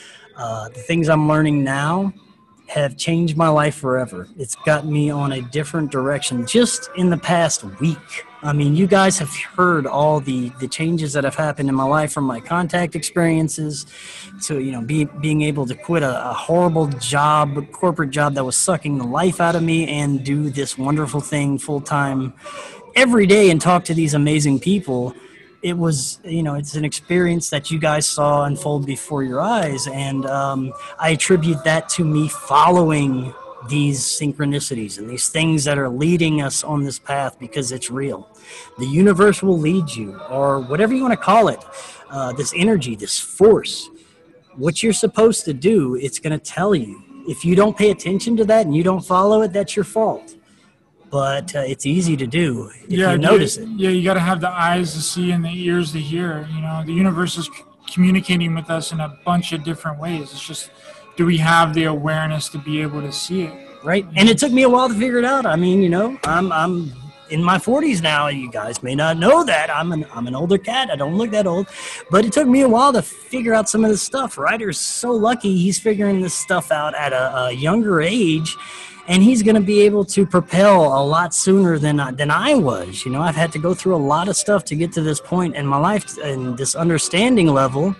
uh, the things I'm learning now have changed my life forever. It's got me on a different direction just in the past week. I mean, you guys have heard all the, the changes that have happened in my life, from my contact experiences to, you know, be, being able to quit a, a horrible job, a corporate job that was sucking the life out of me, and do this wonderful thing full time every day and talk to these amazing people. It was, you know, it's an experience that you guys saw unfold before your eyes. And um, I attribute that to me following these synchronicities and these things that are leading us on this path, because it's real. The universe will lead you, or whatever you want to call it, uh, this energy, this force. What you're supposed to do, it's going to tell you. If you don't pay attention to that and you don't follow it, that's your fault. But uh, it's easy to do if yeah, you notice you, it. Yeah, you got to have the eyes to see and the ears to hear. You know, the universe is c- communicating with us in a bunch of different ways. It's just, do we have the awareness to be able to see it? Right. And it took me a while to figure it out. I mean, you know, I'm I'm in my forties now. You guys may not know that. I'm an I'm an older cat. I don't look that old. But it took me a while to figure out some of this stuff. Ryder's so lucky he's figuring this stuff out at a, a younger age. And he's going to be able to propel a lot sooner than I, than I was. You know, I've had to go through a lot of stuff to get to this point in my life and this understanding level.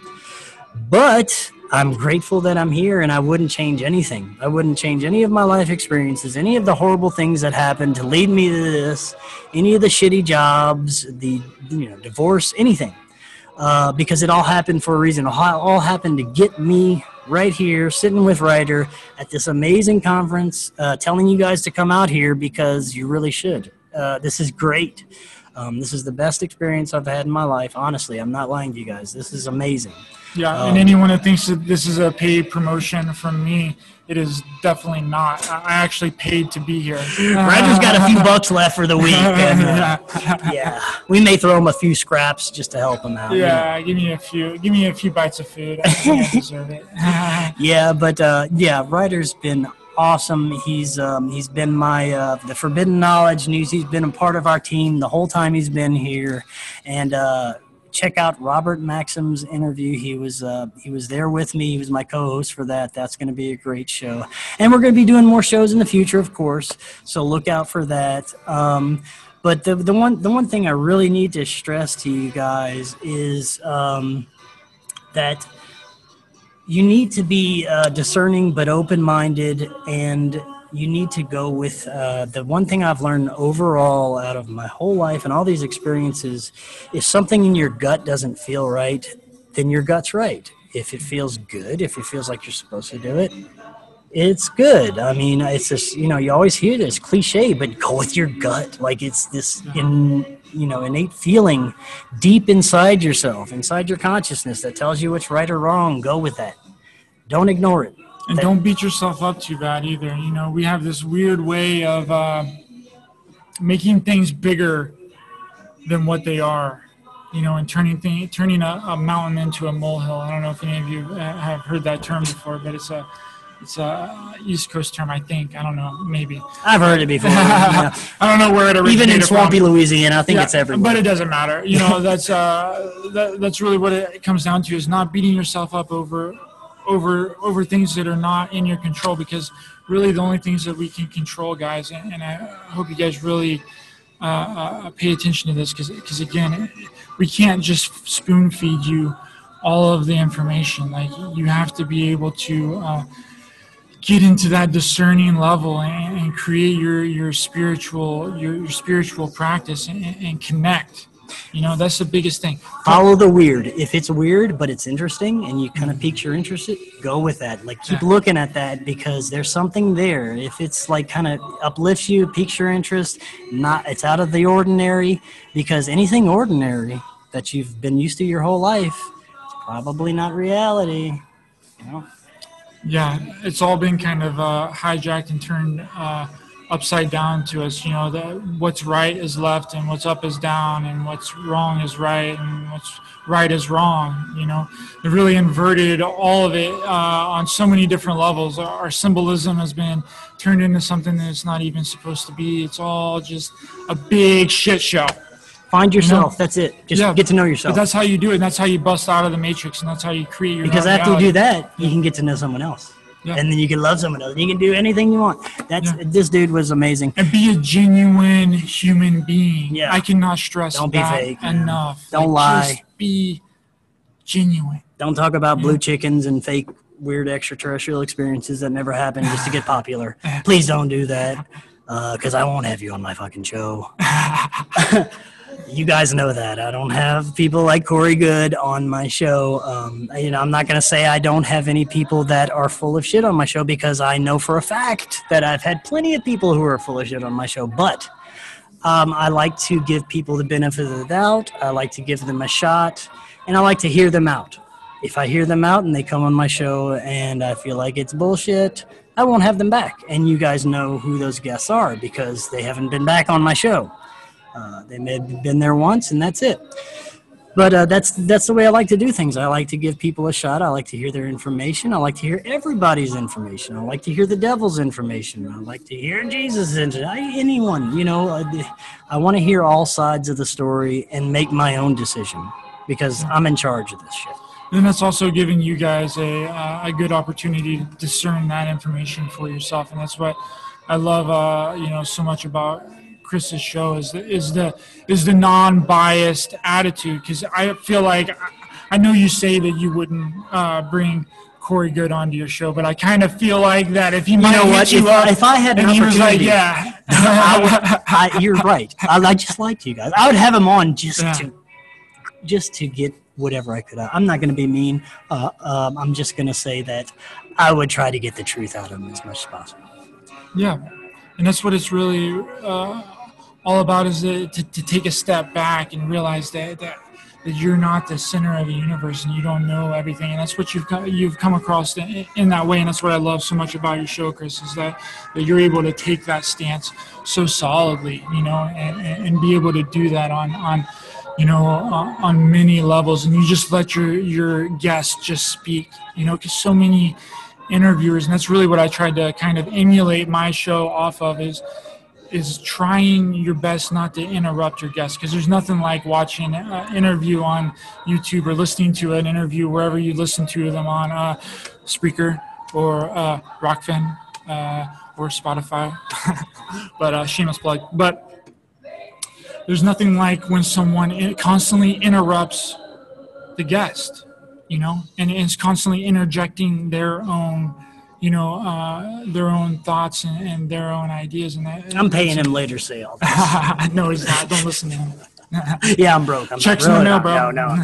But I'm grateful that I'm here, and I wouldn't change anything. I wouldn't change any of my life experiences, any of the horrible things that happened to lead me to this, any of the shitty jobs, the you know divorce, anything. Uh, because it all happened for a reason. It all happened to get me right here, sitting with Ryder at this amazing conference, uh, telling you guys to come out here because you really should. Uh, this is great. Um, this is the best experience I've had in my life. Honestly, I'm not lying to you guys. This is amazing. Yeah, Um, and anyone that thinks that this is a paid promotion from me, it is definitely not. I I actually paid to be here. Ryder's got a few bucks left for the week. And, uh, yeah, we may throw him a few scraps just to help him out. you know. Yeah, give me a few. Give me a few bites of food. I think I deserve it. Yeah, but uh, yeah, Ryder's been awesome. He's um, he's been my uh, the Forbidden Knowledge News. He's been a part of our team the whole time he's been here, and uh, check out Robert Maxim's interview. He was uh, he was there with me. He was my co-host for that. That's going to be a great show, and we're going to be doing more shows in the future, of course. So look out for that. Um, but the the one the one thing I really need to stress to you guys is um, that you need to be uh, discerning but open-minded, and you need to go with uh, the one thing I've learned overall out of my whole life and all these experiences. If something in your gut doesn't feel right, then your gut's right. If it feels good, if it feels like you're supposed to do it, it's good. I mean, it's just, you know, you always hear this cliche, but go with your gut. Like it's this in, you know, innate feeling deep inside yourself, inside your consciousness that tells you what's right or wrong. Go with that. Don't ignore it. And That- don't beat yourself up too bad either. You know, we have this weird way of uh, making things bigger than what they are. You know, and turning thing, turning a, a mountain into a molehill. I don't know if any of you uh, have heard that term before, but it's a it's a East Coast term, I think. I don't know, maybe. I've heard it before. Yeah. I don't know where it originated Even in swampy from. Louisiana, I think Yeah, it's everywhere. but it doesn't matter. You know, that's uh, that, that's really what it comes down to, is not beating yourself up over over over things that are not in your control, because really the only things that we can control, guys, and, and I hope you guys really uh, uh, pay attention to this, because because again, we can't just spoon feed you all of the information. Like, you have to be able to uh, get into that discerning level and, and create your your spiritual your, your spiritual practice and, and connect. You know, that's the biggest thing. Follow the weird. If it's weird but it's interesting and you kind of piques your interest, go with that. Like, keep Yeah. looking at that, because there's something there. If it's like kind of uplifts you, piques your interest, not it's out of the ordinary, because anything ordinary that you've been used to your whole life, it's probably not reality. You know? Yeah, it's all been kind of uh, hijacked and turned uh, upside down to us. You know, that what's right is left, and what's up is down, and what's wrong is right, and what's right is wrong. You know, they really inverted all of it uh, on so many different levels. Our, our symbolism has been turned into something that it's not even supposed to be. It's all just a big shit show. Find yourself. know? That's it. Just Yeah, get to know But yourself. that's how you do it, and that's how you bust out of the matrix, and that's how you create your Because own after you reality. do that, you can get to know someone else. Yeah. And then you can love someone else. You can do anything you want. That's Yeah. This dude was amazing. And be a genuine human being. Yeah. I cannot stress Don't be that fake, man. enough. Don't Like, lie. Just be genuine. Don't talk about blue chickens and fake weird extraterrestrial experiences that never happened just to get popular. Please don't do that, because I won't have you on my fucking show. You guys know that. I don't have people like Corey Good on my show. Um, you know, I'm not going to say I don't have any people that are full of shit on my show, because I know for a fact that I've had plenty of people who are full of shit on my show. But um, I like to give people the benefit of the doubt. I like to give them a shot, and I like to hear them out. If I hear them out and they come on my show and I feel like it's bullshit, I won't have them back. And you guys know who those guests are, because they haven't been back on my show. Uh, they may have been there once, and that's it. But uh, that's that's the way I like to do things. I like to give people a shot. I like to hear their information. I like to hear everybody's information. I like to hear the devil's information. I like to hear Jesus' information. Anyone, you know. Uh, I want to hear all sides of the story and make my own decision, because I'm in charge of this shit. And that's also giving you guys a, uh, a good opportunity to discern that information for yourself. And that's what I love, uh, you know, so much about Chris's show, is the, is the is the non-biased attitude. Because I feel like, I know you say that you wouldn't uh, bring Corey Good onto your show, but I kind of feel like that if he might know hit what? you If- up, if I had an and he was like, opportunity- yeah, I would, I, you're right. I, I just like you guys. I would have him on just Yeah. to, just to get whatever I could. I'm not going to be mean. Uh, um, I'm just going to say that I would try to get the truth out of them as much as possible. Yeah, and that's what it's really uh, all about, is to, to, to take a step back and realize that, that that you're not the center of the universe and you don't know everything. And that's what you've come, you've come across in, in that way. And that's what I love so much about your show, Chris, is that, that you're able to take that stance so solidly, you know, and, and be able to do that on, on you know, on, on many levels. And you just let your, your guests just speak, you know, because so many interviewers, and that's really what I tried to kind of emulate my show off of, is is trying your best not to interrupt your guests, because there's nothing like watching an interview on YouTube or listening to an interview wherever you listen to them on uh, Spreaker or uh, Rockfin uh, or Spotify. But uh, shameless plug. But there's nothing like when someone constantly interrupts the guest, you know, and is constantly interjecting their own, you know, uh, their own thoughts and, and their own ideas. And that, I'm paying him later sales. No, he's not. Don't listen to him. Yeah, I'm broke. I'm Checks not, in the really mail, not. bro. No,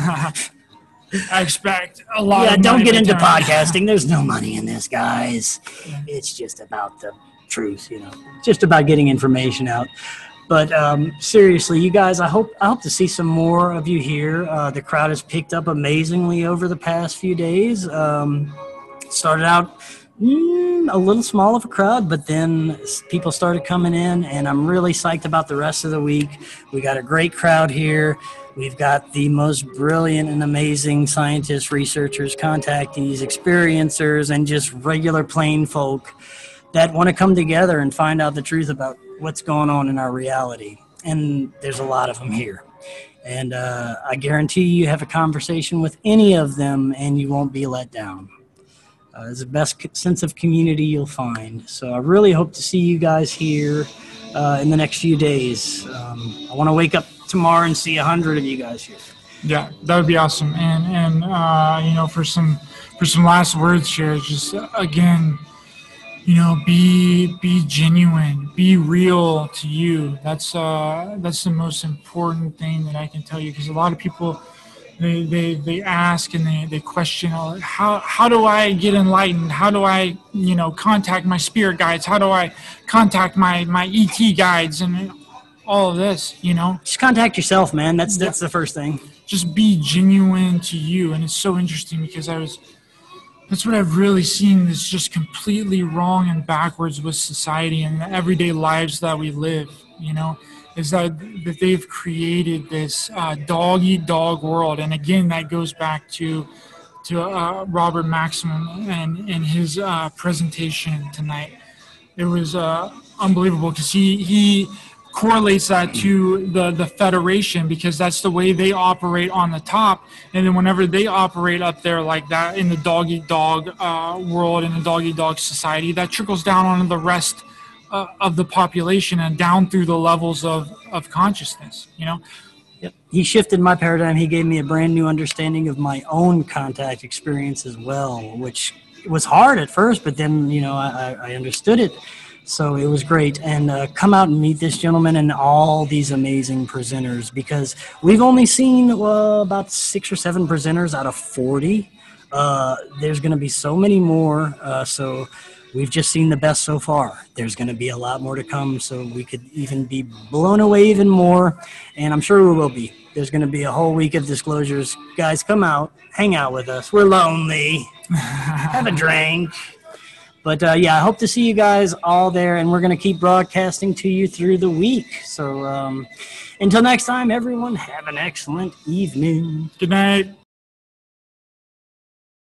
no. I expect a lot Yeah, of don't money get to into turn. podcasting. There's no money in this, guys. Yeah. It's just about the truth, you know, just about getting information out. But um, seriously, you guys, I hope I hope to see some more of you here. Uh, the crowd has picked up amazingly over the past few days. Um, started out mm, a little small of a crowd, but then people started coming in, and I'm really psyched about the rest of the week. We got a great crowd here. We've got the most brilliant and amazing scientists, researchers, contactees, experiencers, and just regular plain folk that want to come together and find out the truth about what's going on in our reality. And there's a lot of them here. And uh, I guarantee you have a conversation with any of them and you won't be let down. Uh, it's the best sense of community you'll find. So I really hope to see you guys here uh, in the next few days. Um, I want to wake up tomorrow and see a hundred of you guys here. Yeah, that would be awesome. And and uh, you know, for some for some last words here, just uh, again, you know, be be genuine, be real to you. That's uh that's the most important thing that I can tell you, because a lot of people, they they, they ask and they, they question, oh, how how do I get enlightened? How do I, you know, contact my spirit guides? How do I contact my my E T guides and all of this, you know? Just contact yourself, man. That's that's the first thing. Just be genuine to you. And it's so interesting because I was That's what I've really seen is just completely wrong and backwards with society and the everyday lives that we live, you know, is that, that they've created this uh, dog-eat-dog world. And again, that goes back to to uh, Robert Maximum and, and his uh, presentation tonight. It was uh, unbelievable because he, he correlates that to the, the Federation, because that's the way they operate on the top. And then whenever they operate up there like that in the dog-eat-dog uh, world, in the dog-eat-dog society, that trickles down onto the rest uh, of the population and down through the levels of, of consciousness, you know? Yep. He shifted my paradigm. He gave me a brand new understanding of my own contact experience as well, which was hard at first, but then, you know, I, I understood it. So it was great. And uh, come out and meet this gentleman and all these amazing presenters, because we've only seen uh, about six or seven presenters out of forty. Uh, there's going to be so many more. Uh, so we've just seen the best so far. There's going to be a lot more to come. So we could even be blown away even more. And I'm sure we will be. There's going to be a whole week of disclosures. Guys, come out, hang out with us. We're lonely. Have a drink. But, uh, yeah, I hope to see you guys all there, and we're going to keep broadcasting to you through the week. So um, until next time, everyone, have an excellent evening. Good night.